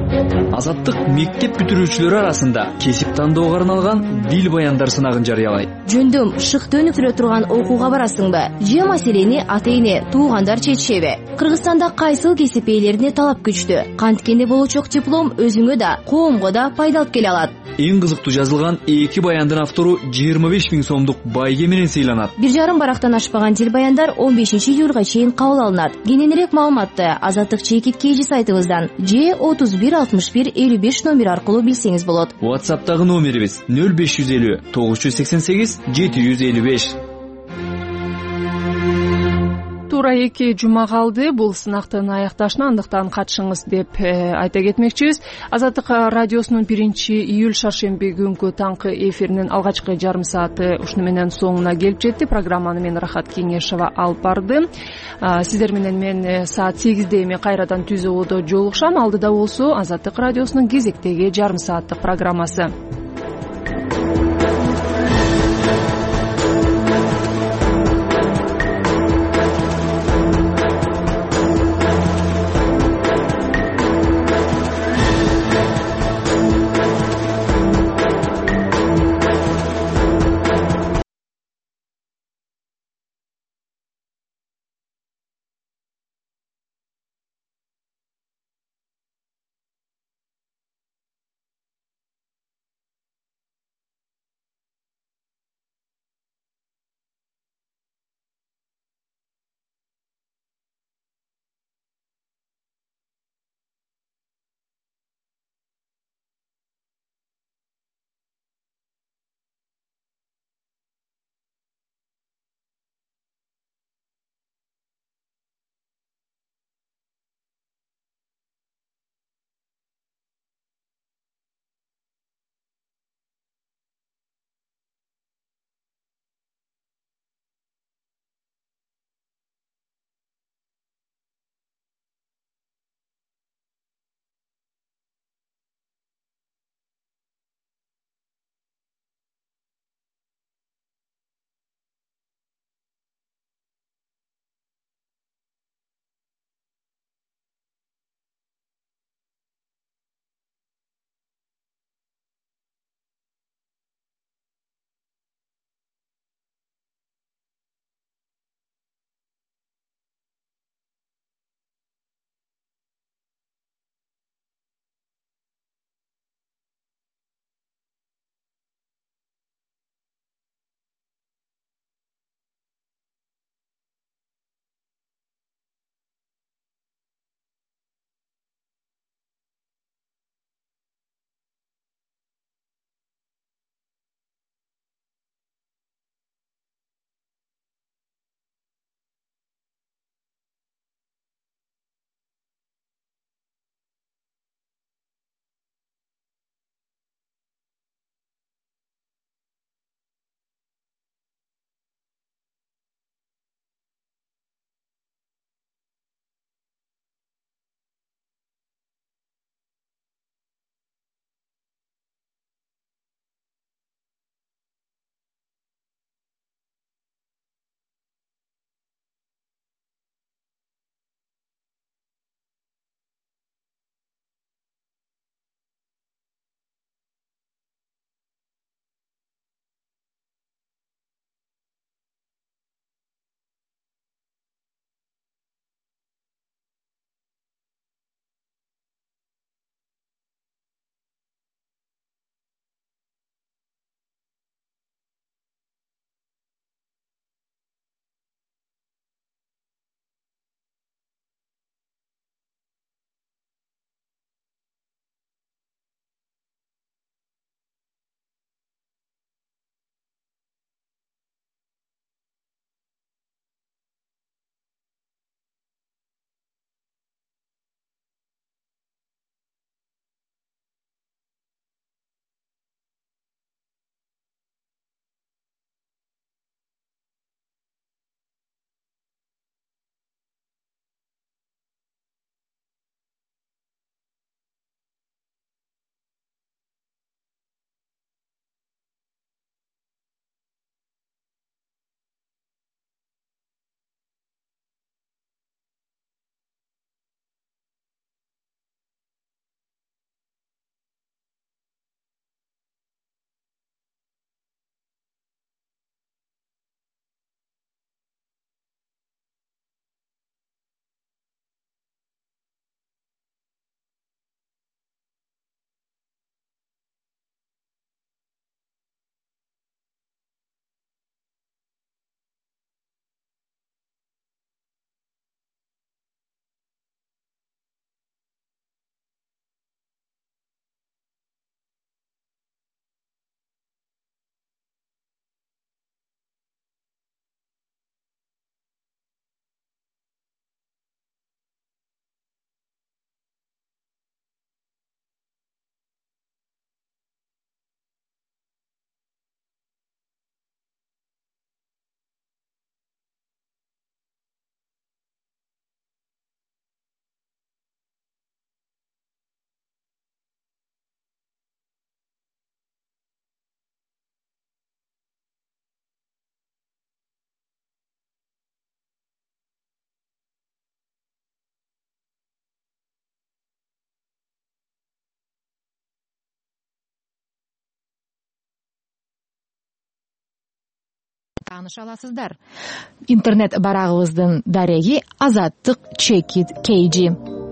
Азаттык мектеп бүтүрүүчүлөрү арасында кесип тандоого арналган дил баяндар сынагын жарыялайт. Жөндөм шыкты өнүктүрө турган окууга барасыңбы? Же маселени ата-эне, туугандар чечишеби? Кыргызстанда кайсыл кесип ээлерине талап күчтүү? Канткенде болочок диплом өзүңө да, коомго да пайда алып келе алат. Эң кызыктуу жазылган эки баяндын автору жыйырма беш миң сомдук байге менен сыйланат. Бир жарым барактан ашпаган дил баяндар он бешинчи июлга чейин кабыл алынат. Кененирээк маалыматты Азаттык чекит кей жи сайтыбыздан же отуз бир алтымыш бир элүү беш номер аркылуу билсеңиз болот. WhatsApp'тагы номерибиз нөл беш жүз элүү тогуз жүз сексен сегиз жети жүз элүү беш. туура эки жума калды бул сынактын аякташына, андыктан катышыңыз деп айта кетмекчибиз. Азаттык радиосунун биринчи июль шаршемби күнгү таңкы эфиринин алгачкы жарым сааты ушуну менен соңуна келип жетти. Программаны мен Рахат Кеңешова алып бардым. Сиздер менен мен саат сегизде эми кайрадан түзүүдө жолугушам. Алдыда болсо Азаттык радиосунун кезектеги жарым сааттык программасы. тааныша аласыздар. Интернет барагыбыздын дареги Азаттык Чекит Кейжи.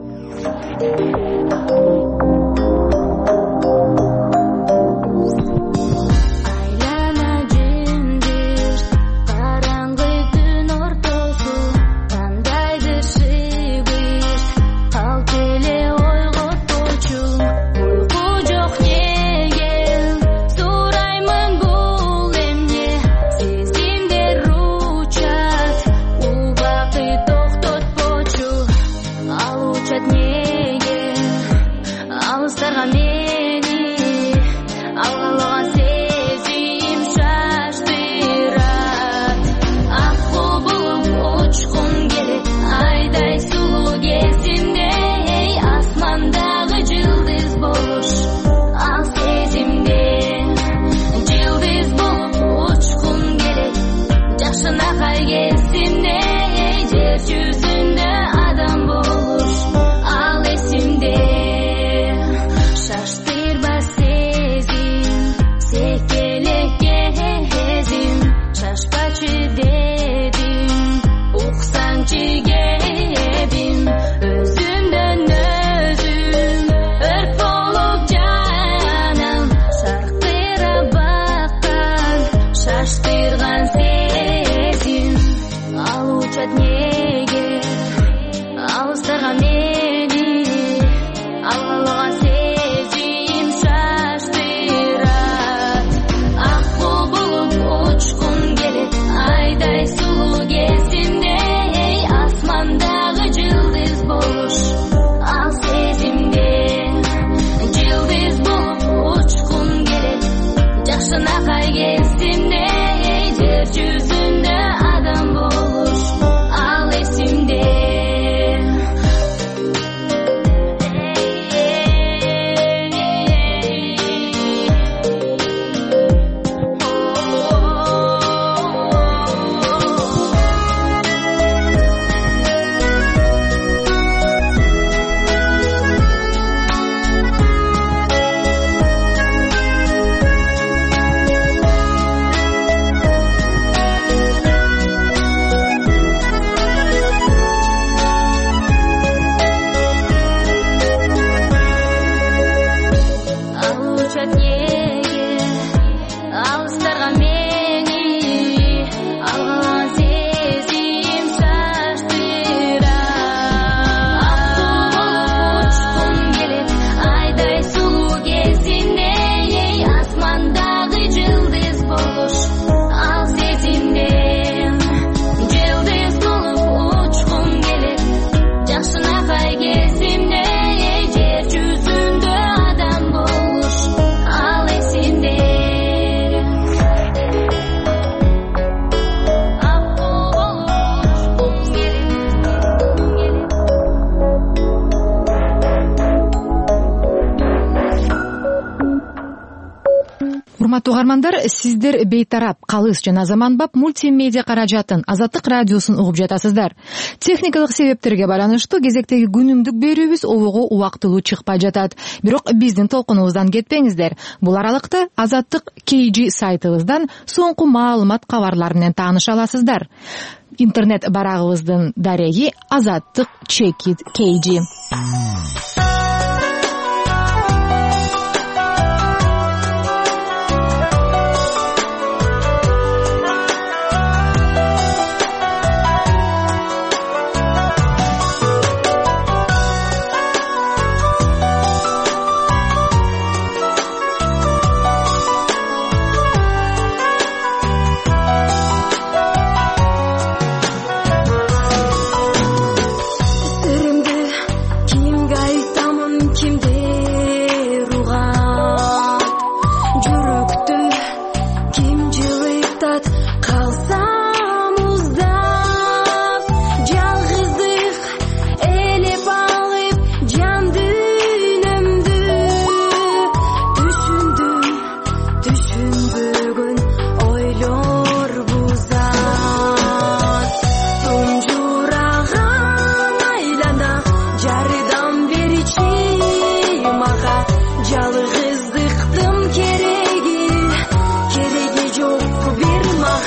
Урматтуу угармандар, сиздер бейтарап, калыс жана заманбап мультимедиа каражатын Азаттык радиосун угуп жатасыздар. Техникалык себептерге байланыштуу кезектеги күнүмдүк берүүбүз обого убактылуу чыкпай жатат. Бирок биздин толкунубуздан кетпеңиздер. Бул аралыкта Азаттык Кейжи сайтыбыздан соңку маалымат кабарлары менен тааныша аласыздар. Интернет барагыбыздын дареги Азаттык Чекит Кейжи. Жалгыздыктын кереги кереги жок берма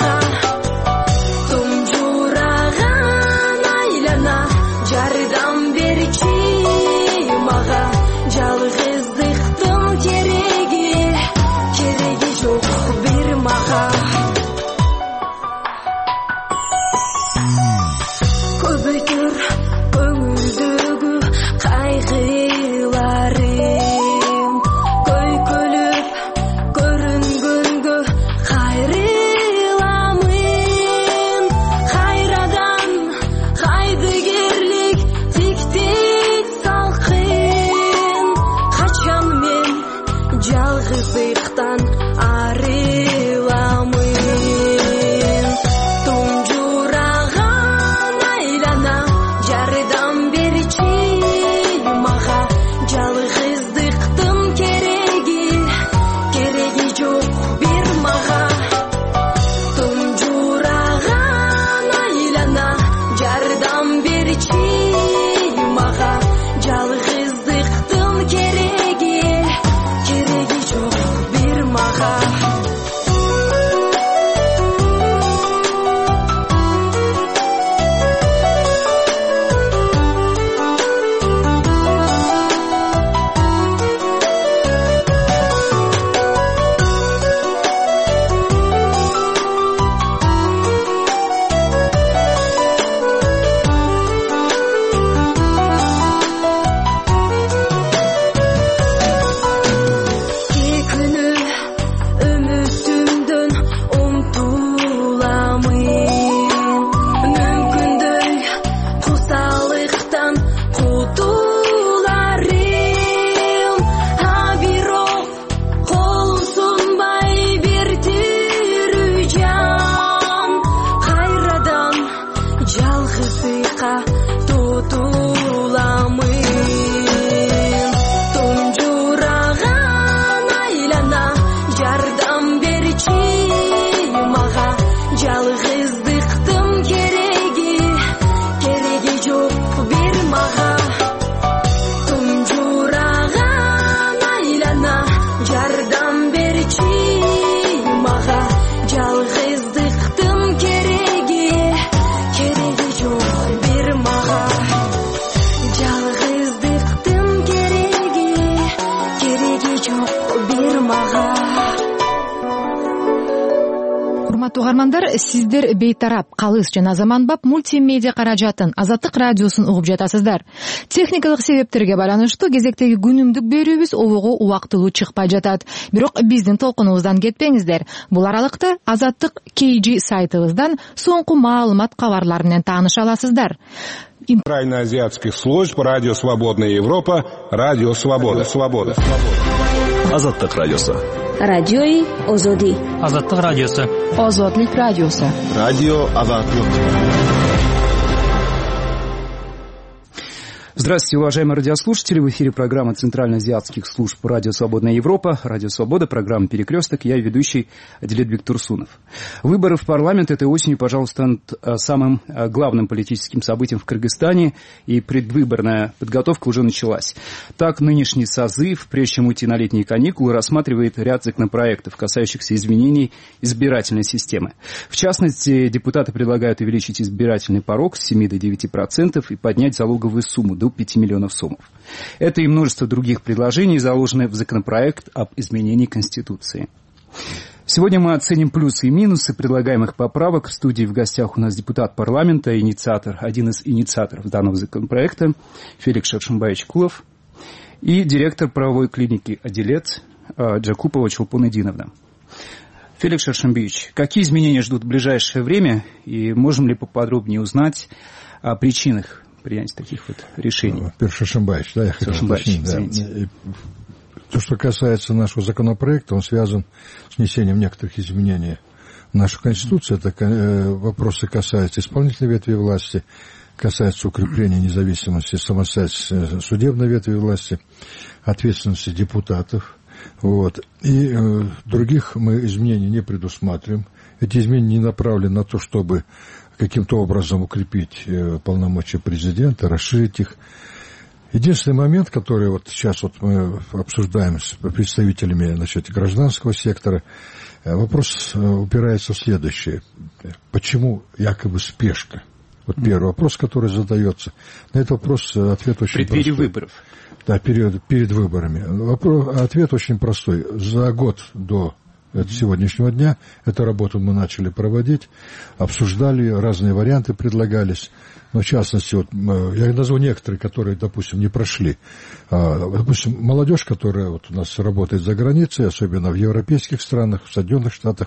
урматтуу угармандар, сиздер бейтарап, калыс жана заманбап мультимедиа каражатын Азаттык радиосун угуп жатасыздар. Техникалык себептерге байланыштуу кезектеги күнүмдүк берүүбүз обого убактылуу чыкпай жатат. Бирок биздин толкунубуздан кетпеңиздер. Бул аралыкта Азаттык кей джи сайтыбыздан соңку маалымат кабарлары менен тааныша аласыздар. Украино-азиатских служб, Радио Свободная Европа, Радио Свобода, Свобода. Азаттык радиосу. Радиои Озоди. Азаттык радиосу. Озодлик радиосу. Радио Азаттык. Здравствуйте, уважаемые радиослушатели. В эфире программа Центральноазиатских служб Радио Свободная Европа, Радио Свобода, программа «Перекресток». Я ведущий Адилет Бектурсунов. Выборы в парламент этой осенью, пожалуй, станут самым главным политическим событием в Кыргызстане, и предвыборная подготовка уже началась. Так, нынешний созыв, прежде чем уйти на летние каникулы, рассматривает ряд законопроектов, касающихся изменений избирательной системы. В частности, депутаты предлагают увеличить избирательный порог с семи до девяти процентов и поднять залоговую сумму до пяти миллионов сомов. Это и множество других предложений заложены в законопроект об изменении Конституции. Сегодня мы оценим плюсы и минусы предлагаемых поправок. В студии в гостях у нас депутат парламента, инициатор, один из инициаторов данного законопроекта Феликс Шаршембаевич Кулов и директор правовой клиники «Адилет» Джакупова Чулпон-Эдиновна. Феликс Шаршембаевич, какие изменения ждут в ближайшее время, и можем ли поподробнее узнать о причинах принятия таких вот решений? Во-первых, Шаршембаевич, да, я хотел уточнить. Да. То, что касается нашего законопроекта, он связан с внесением некоторых изменений в нашу Конституцию. Это вопросы касаются исполнительной ветви власти, касаются укрепления независимости, самостоятельности судебной ветви власти, ответственности депутатов. Вот. И э, других мы изменений не предусматриваем. Эти изменения не направлены на то, чтобы каким-то образом укрепить э, полномочия президента, расширить их. Единственный момент, который вот сейчас вот мы обсуждаем с представителями, значит, гражданского сектора, э, вопрос э, упирается в следующее. Почему якобы спешка? Вот первый вопрос, который задается. На этот вопрос ответ очень простой. Преддверии выборов. Да, перед, перед выборами. Вопрос, ответ очень простой. За год до сегодняшнего дня эту работу мы начали проводить, обсуждали, разные варианты предлагались. Но, в частности, вот, я назову некоторые, которые, допустим, не прошли. Допустим, молодежь, которая вот у нас работает за границей, особенно в европейских странах, в Соединенных Штатах,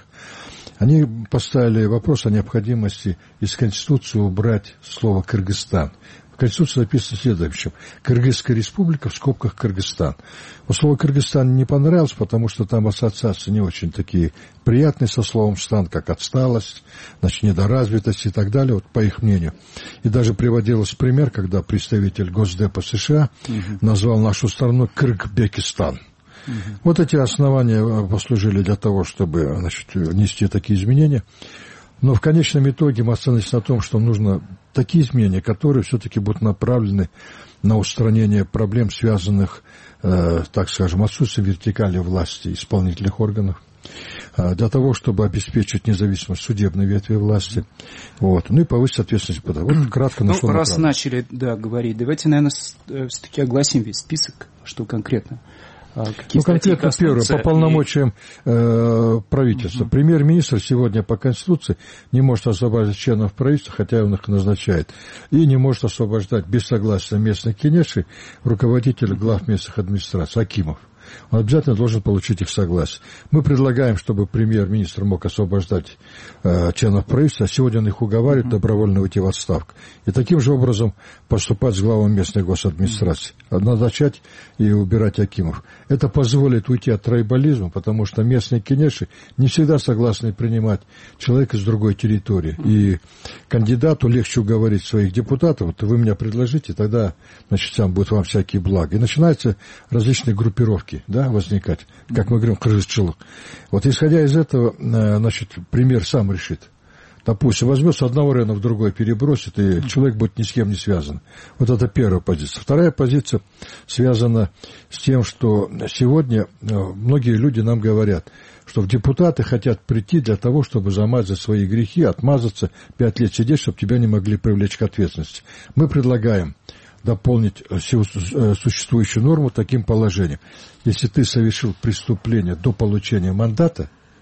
они поставили вопрос о необходимости из Конституции убрать слово «Кыргызстан». В Конституции написано следующее. Кыргызская республика, в скобках Кыргызстан. Вот слово «Кыргызстан» не понравилось, потому что там ассоциации не очень такие приятные со словом «стан», как отсталость, значит, недоразвитость и так далее, вот по их мнению. И даже приводился пример, когда представитель Госдепа США угу. назвал нашу страну Кыргызбекистан. Угу. Вот эти основания послужили для того, чтобы, значит, внести такие изменения. Но в конечном итоге мы остановились на том, что нужно такие изменения, которые все-таки будут направлены на устранение проблем, связанных, э, так скажем, отсутствием вертикали власти исполнительных органов, э, для того, чтобы обеспечить независимость судебной ветви власти, вот, ну и повысить ответственность. Вот кратко на что Ну, раз начали, да, говорить, давайте, наверное, все-таки огласим весь список, что конкретно. Ну, конкретно первое, по полномочиям и... э, правительства. Угу. Премьер-министр сегодня по Конституции не может освобождать членов правительства, хотя он их назначает, и не может освобождать без согласия местных кенешей руководителей глав местных администраций, акимов. Он обязательно должен получить их согласие. Мы предлагаем, чтобы премьер-министр мог освобождать э, членов правительства, а сегодня он их уговаривает добровольно уйти в отставку. И таким же образом поступать с главами местной госадминистрации. Назначать и убирать акимов. Это позволит уйти от трайбализма, потому что местные кенеши не всегда согласны принимать человека с другой территории. И кандидату легче уговорить своих депутатов, вот вы меня предложите, тогда, значит, там будут вам всякие блага. И начинаются различные группировки, да, возникать, как мы говорим, кыргызчылык. Вот исходя из этого, значит, премьер сам решит. Допустим, возьмет с одного района в другой, перебросит, и человек будет ни с кем не связан. Вот это первая позиция. Вторая позиция связана с тем, что сегодня многие люди нам говорят, что в депутаты хотят прийти для того, чтобы замазать свои грехи, отмазаться, пять лет сидеть, чтобы тебя не могли привлечь к ответственности. Мы предлагаем дополнить существующую норму таким положением. Если ты совершил преступление до получения мандата,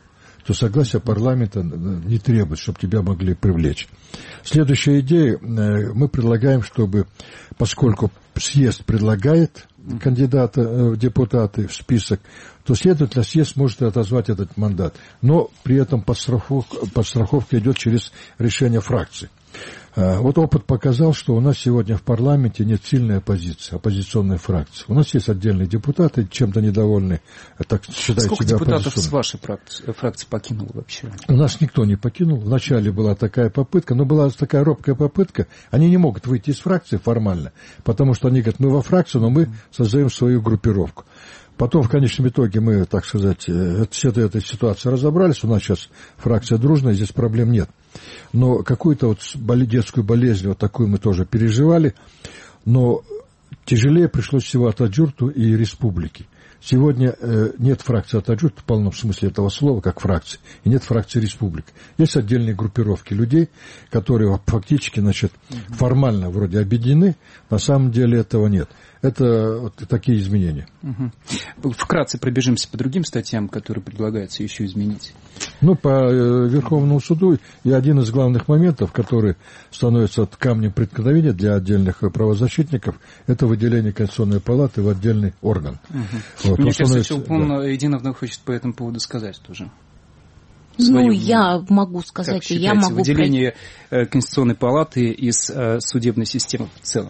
то согласие парламента не требует, чтобы тебя могли привлечь. Следующая идея. Мы предлагаем, чтобы, поскольку съезд предлагает кандидата в депутаты в список, то, следовательно, съезд может отозвать этот мандат. Но при этом подстраховка, подстраховка идет через решение фракции. Вот опыт показал, что у нас сегодня в парламенте нет сильной оппозиции, оппозиционной фракции. У нас есть отдельные депутаты, чем-то недовольны, так считают Сколько себя депутатов оппозиционными. с вашей фракции, фракции покинуло вообще? У нас никто не покинул. Вначале была такая попытка, но была такая робкая попытка. Они не могут выйти из фракции формально, потому что они говорят, мы во фракцию, но мы создаем свою группировку. Потом, в конечном итоге, мы, так сказать, с этой, этой ситуацией разобрались. У нас сейчас фракция дружная, здесь проблем нет. Но какую-то вот детскую болезнь, вот такую мы тоже переживали. Но тяжелее пришлось всего Атаджурту и республике. Сегодня э, нет фракции Атаджурт в полном смысле этого слова, как фракции, и нет фракции республик. Есть отдельные группировки людей, которые фактически, значит, формально вроде объединены, на самом деле этого нет. Это вот такие изменения. Угу. Вкратце пробежимся по другим статьям, которые предлагается еще изменить. Ну, по э, Верховному суду, и один из главных моментов, который становится камнем преткновения для отдельных правозащитников, это выделение Конституционной палаты в отдельный орган. Угу. Вот, Мне кажется, Чулпун да. Единовна хочет по этому поводу сказать тоже. Ну, я могу сказать, я могу... Выделение про... Конституционной палаты из э, судебной системы в целом.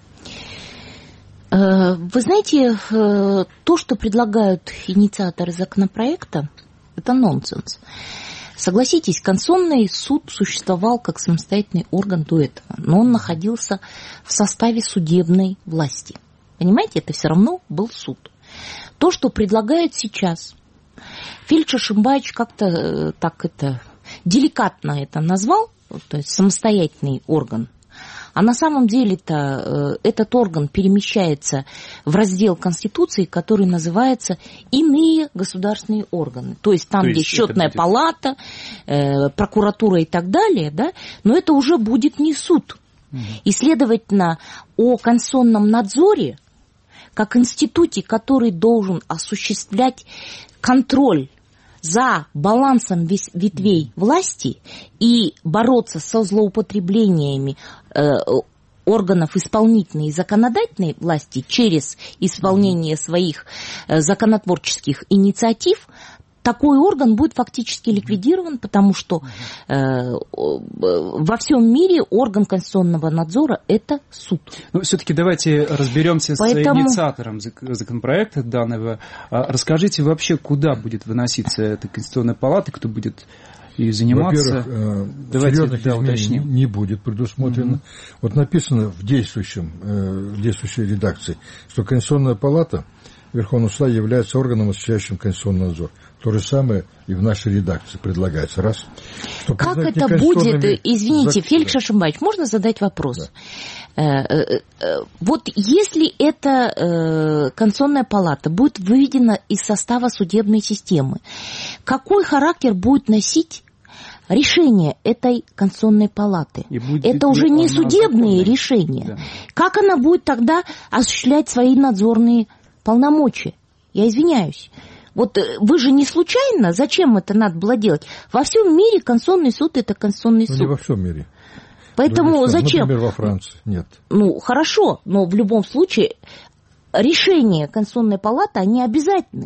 Вы знаете, то, что предлагают инициаторы законопроекта, это нонсенс. Согласитесь, Конституционный суд существовал как самостоятельный орган до этого, но он находился в составе судебной власти. Понимаете, это все равно был суд. То, что предлагают сейчас, Фельдшер Шимбаевич как-то так это деликатно это назвал, то есть самостоятельный орган. А на самом деле-то этот орган перемещается в раздел Конституции, который называется «Иные государственные органы». То есть там, То есть где счетная будет... палата, э, прокуратура и так далее, да, но это уже будет не суд. Mm. И, следовательно, о конституционном надзоре, как институте, который должен осуществлять контроль за балансом ветвей власти и бороться со злоупотреблениями э, органов исполнительной и законодательной власти через исполнение своих э, законотворческих инициатив, такой орган будет фактически ликвидирован, потому что э, во всем мире орган конституционного надзора – это суд. Ну, все-таки давайте разберемся Поэтому... с инициатором законопроекта данного. Расскажите вообще, куда будет выноситься эта конституционная палата, кто будет ею заниматься? Во-первых, давайте серьезных да, изменений уточним. не будет предусмотрено. Mm-hmm. Вот написано в, действующем, в действующей редакции, что Конституционная палата Верховного суда является органом, осуществляющим конституционный надзор. То же самое и в нашей редакции предлагается. Раз. Что как это будет, извините, за... Фельдшер Шимбаевич, можно задать вопрос? Да. Вот если эта Конституционная палата будет выведена из состава судебной системы, какой характер будет носить решение этой Конституционной палаты? Это уже не судебные законная. решения. Да. Как она будет тогда осуществлять свои надзорные полномочия? Я извиняюсь. Вот вы же не случайно, зачем это надо было делать? Во всем мире Конституционный суд – это Конституционный ну, суд. Не во всем мире. Поэтому ну, зачем? Например, во Франции нет. Ну, хорошо, но в любом случае решения Конституционной палаты, они обязательны.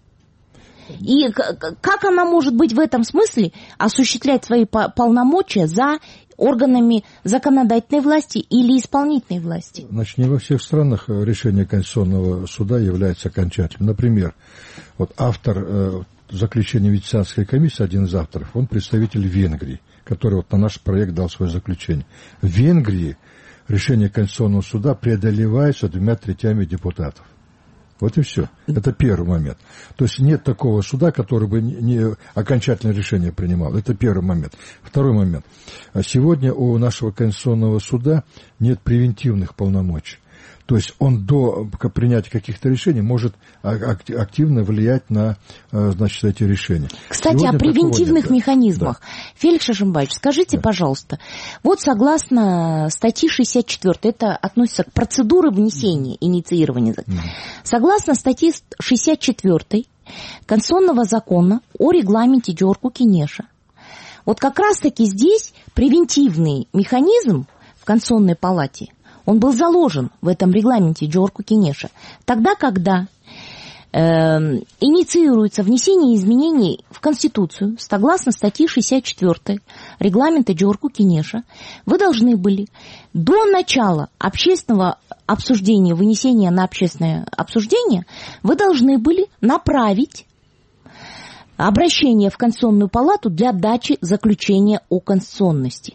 И как она может быть в этом смысле осуществлять свои полномочия за органами законодательной власти или исполнительной власти? Значит, не во всех странах решение Конституционного суда является окончательным. Например, вот автор э, заключения Венецианской комиссии, один из авторов, он представитель Венгрии, который вот на наш проект дал свое заключение. В Венгрии решение Конституционного суда преодолевается двумя третями депутатов. Вот и все. Это первый момент. То есть нет такого суда, который бы не окончательное решение принимал. Это первый момент. Второй момент. Сегодня у нашего Конституционного суда нет превентивных полномочий. То есть он до принятия каких-то решений может активно влиять на, значит, эти решения. Кстати, Сегодня о превентивных нет. механизмах. Да. Фельдшер Шимбаевич, скажите, да. пожалуйста, вот согласно статье шестьдесят четыре, это относится к процедуре внесения, инициирования. Mm. Согласно статье шестьдесят четыре, конституционного закона о регламенте Джорку Кенеша. Вот как раз-таки здесь превентивный механизм в Конституционной палате, он был заложен в этом регламенте Джорку Кенеша. Тогда, когда э, инициируется внесение изменений в Конституцию, согласно статье шестьдесят четыре регламента Джорку Кенеша, вы должны были до начала общественного обсуждения, вынесения на общественное обсуждение, вы должны были направить обращение в Конституционную палату для дачи заключения о конституционности.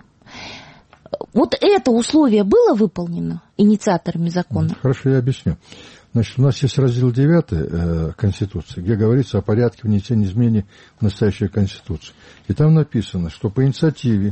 Вот это условие было выполнено инициаторами закона? Хорошо, я объясню. Значит, у нас есть раздел девятый э, Конституции, где говорится о порядке внесения изменений в настоящую Конституцию. И там написано, что по инициативе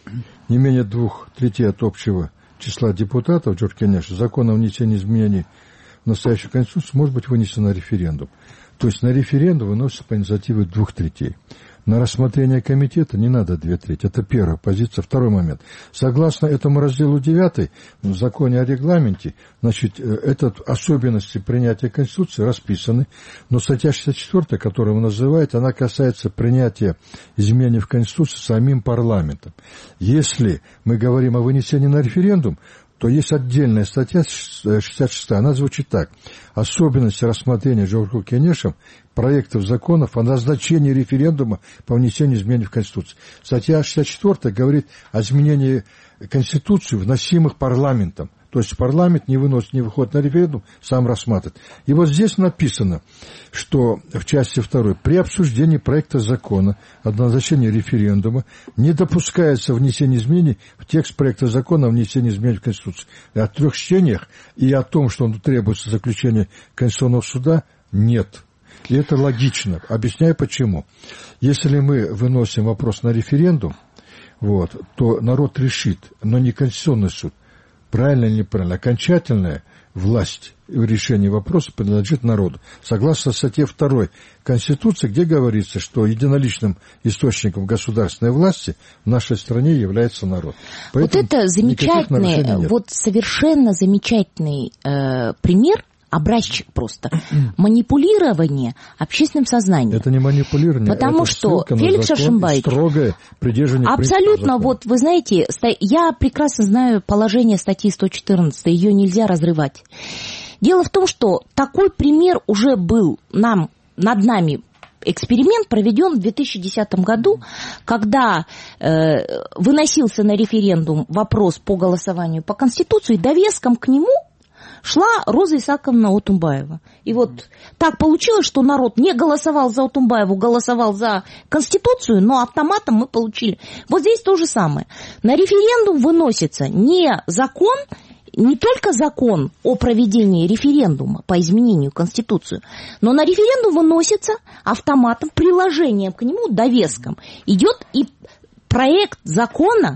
не менее двух третей от общего числа депутатов Джордж Кенеш закон о внесении изменений в настоящую Конституцию может быть вынесен на референдум. То есть на референдум выносится по инициативе двух третей. На рассмотрение комитета не надо две трети. Это первая позиция. Второй момент. Согласно этому разделу девятый в законе о регламенте, значит, это особенности принятия Конституции расписаны. Но статья шестьдесят четыре, которую вы называете, она касается принятия изменений в Конституции самим парламентом. Если мы говорим о вынесении на референдум, то есть отдельная статья шестьдесят шесть, она звучит так. Особенности рассмотрения Джорку Кенешем проектов законов о назначении референдума по внесению изменений в Конституцию. Статья шестьдесят четыре говорит о изменении Конституции, вносимых парламентом. То есть парламент не выносит, не выходит на референдум, сам рассматривает. И вот здесь написано, что в части второй при обсуждении проекта закона о назначении референдума не допускается внесение изменений в текст проекта закона о внесении изменений в Конституцию. И о трех чтениях и о том, что требуется заключение Конституционного суда, нет. И это логично. Объясняю почему. Если мы выносим вопрос на референдум, вот, то народ решит, но не Конституционный суд. Правильно или неправильно, окончательная власть в решении вопроса принадлежит народу. Согласно статье второй Конституции, где говорится, что единоличным источником государственной власти в нашей стране является народ. Поэтому вот это замечательный, вот совершенно замечательный э, пример, образчик просто, манипулирование общественным сознанием. Это не манипулирование, потому это что Феликс Шаршембаевич строгое придерживание абсолютно, вот вы знаете, я прекрасно знаю положение статьи сто четырнадцать, ее нельзя разрывать. Дело в том, что такой пример уже был нам, над нами, эксперимент проведен в две тысячи десятом году, когда э, выносился на референдум вопрос по голосованию по Конституции, и довеском к нему шла Роза Исааковна Отумбаева. И вот так получилось, что народ не голосовал за Отумбаеву, голосовал за Конституцию, но автоматом мы получили. Вот здесь то же самое. На референдум выносится не закон, не только закон о проведении референдума по изменению Конституции, но на референдум выносится автоматом, приложением к нему, довеском, идет и проект закона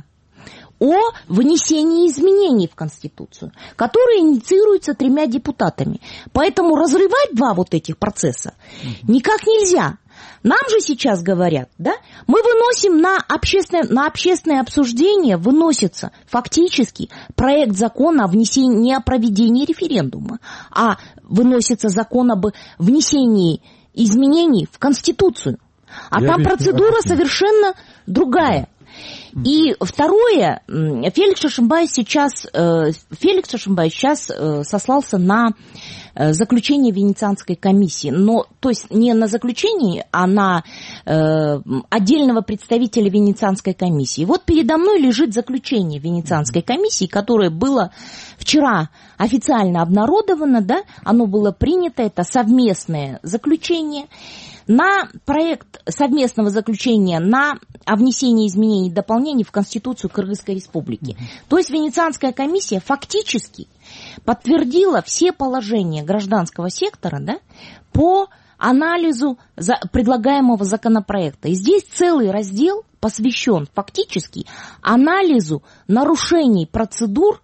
о внесении изменений в Конституцию, которые инициируются тремя депутатами. Поэтому разрывать два вот этих процесса никак нельзя. Нам же сейчас говорят, да, мы выносим на общественное, на общественное обсуждение, выносится фактически проект закона о внесении, не о проведении референдума, а выносится закон об внесении изменений в Конституцию. А Я там процедура совершенно другая. И второе, Феликс Шаршембаев сейчас, Феликс Шаршембаев сейчас сослался на заключение Венецианской комиссии, но, то есть не на заключение, а на отдельного представителя Венецианской комиссии. Вот передо мной лежит заключение Венецианской комиссии, которое было вчера официально обнародовано, да, оно было принято, это совместное заключение. На проект совместного заключения на о внесении изменений и дополнений в Конституцию Кыргызской Республики. Mm-hmm. То есть Венецианская комиссия фактически подтвердила все положения гражданского сектора, да, по анализу за, предлагаемого законопроекта. И здесь целый раздел посвящен фактически анализу нарушений процедур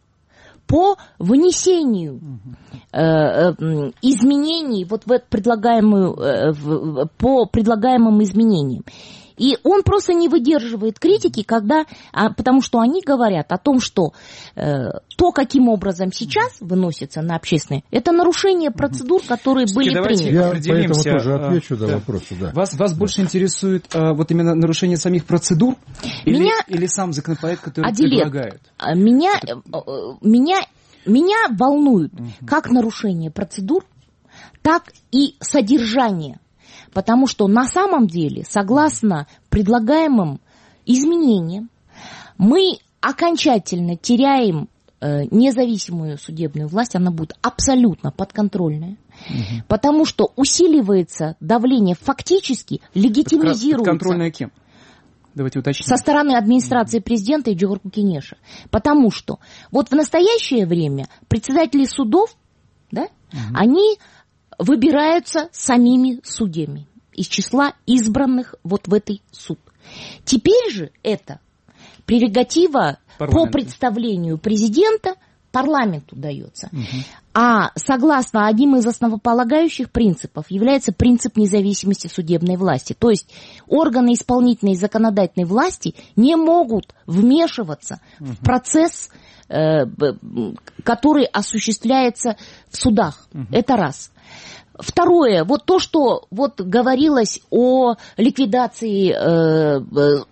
по внесению э, э, изменений вот в предлагаемую, э, в, по предлагаемым изменениям. И он просто не выдерживает критики, когда, а, потому что они говорят о том, что э, то, каким образом сейчас выносится на общественное, это нарушение процедур, которые Все-таки были давайте приняты. Я поэтому тоже а, отвечу на да. вопросы. Да. Вас, вас больше интересует а, вот именно нарушение самих процедур Меня... или, или сам законопроект, который Адилет, предлагают? Меня, меня, меня волнует как нарушение процедур, так и содержание. Потому что на самом деле, согласно предлагаемым изменениям, мы окончательно теряем э, независимую судебную власть, она будет абсолютно подконтрольная, угу. потому что усиливается давление, фактически легитимизируется. Подконтрольная кем? Давайте уточним. Со стороны администрации президента и Джохорку Кенеша. Потому что вот в настоящее время председатели судов, да, угу. они выбираются самими судьями из числа избранных вот в этой суд. Теперь же это прерогатива по представлению президента парламенту дается. Угу. А согласно одним из основополагающих принципов является принцип независимости судебной власти. То есть органы исполнительной и законодательной власти не могут вмешиваться угу. в процесс, э, который осуществляется в судах. Угу. Это раз. Второе, вот то, что вот говорилось о ликвидации, э,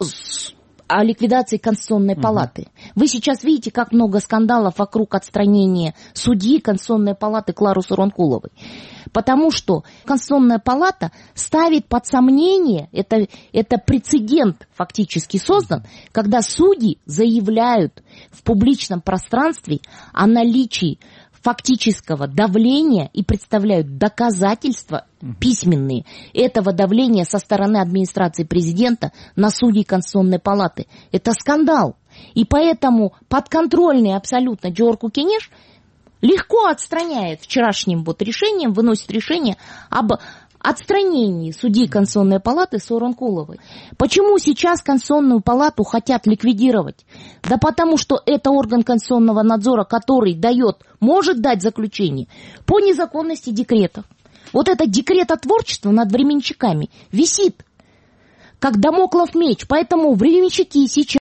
о ликвидации Конституционной uh-huh. палаты. Вы сейчас видите, как много скандалов вокруг отстранения судьи Конституционной палаты Клары Сооронкуловой. Потому что Конституционная палата ставит под сомнение, это, это прецедент фактически создан, когда судьи заявляют в публичном пространстве о наличии фактического давления и представляют доказательства письменные этого давления со стороны администрации президента на судей Конституционной палаты. Это скандал. И поэтому подконтрольный абсолютно Джохорку Кенеш легко отстраняет вчерашним вот решением, выносит решение об отстранении судьи Конституционной палаты Сооронкуловой. Почему сейчас Конституционную палату хотят ликвидировать? Да потому что это орган конституционного надзора, который дает, может дать заключение по незаконности декретов. Вот это декретотворчество над временщиками висит, как дамоклов меч. Поэтому временщики сейчас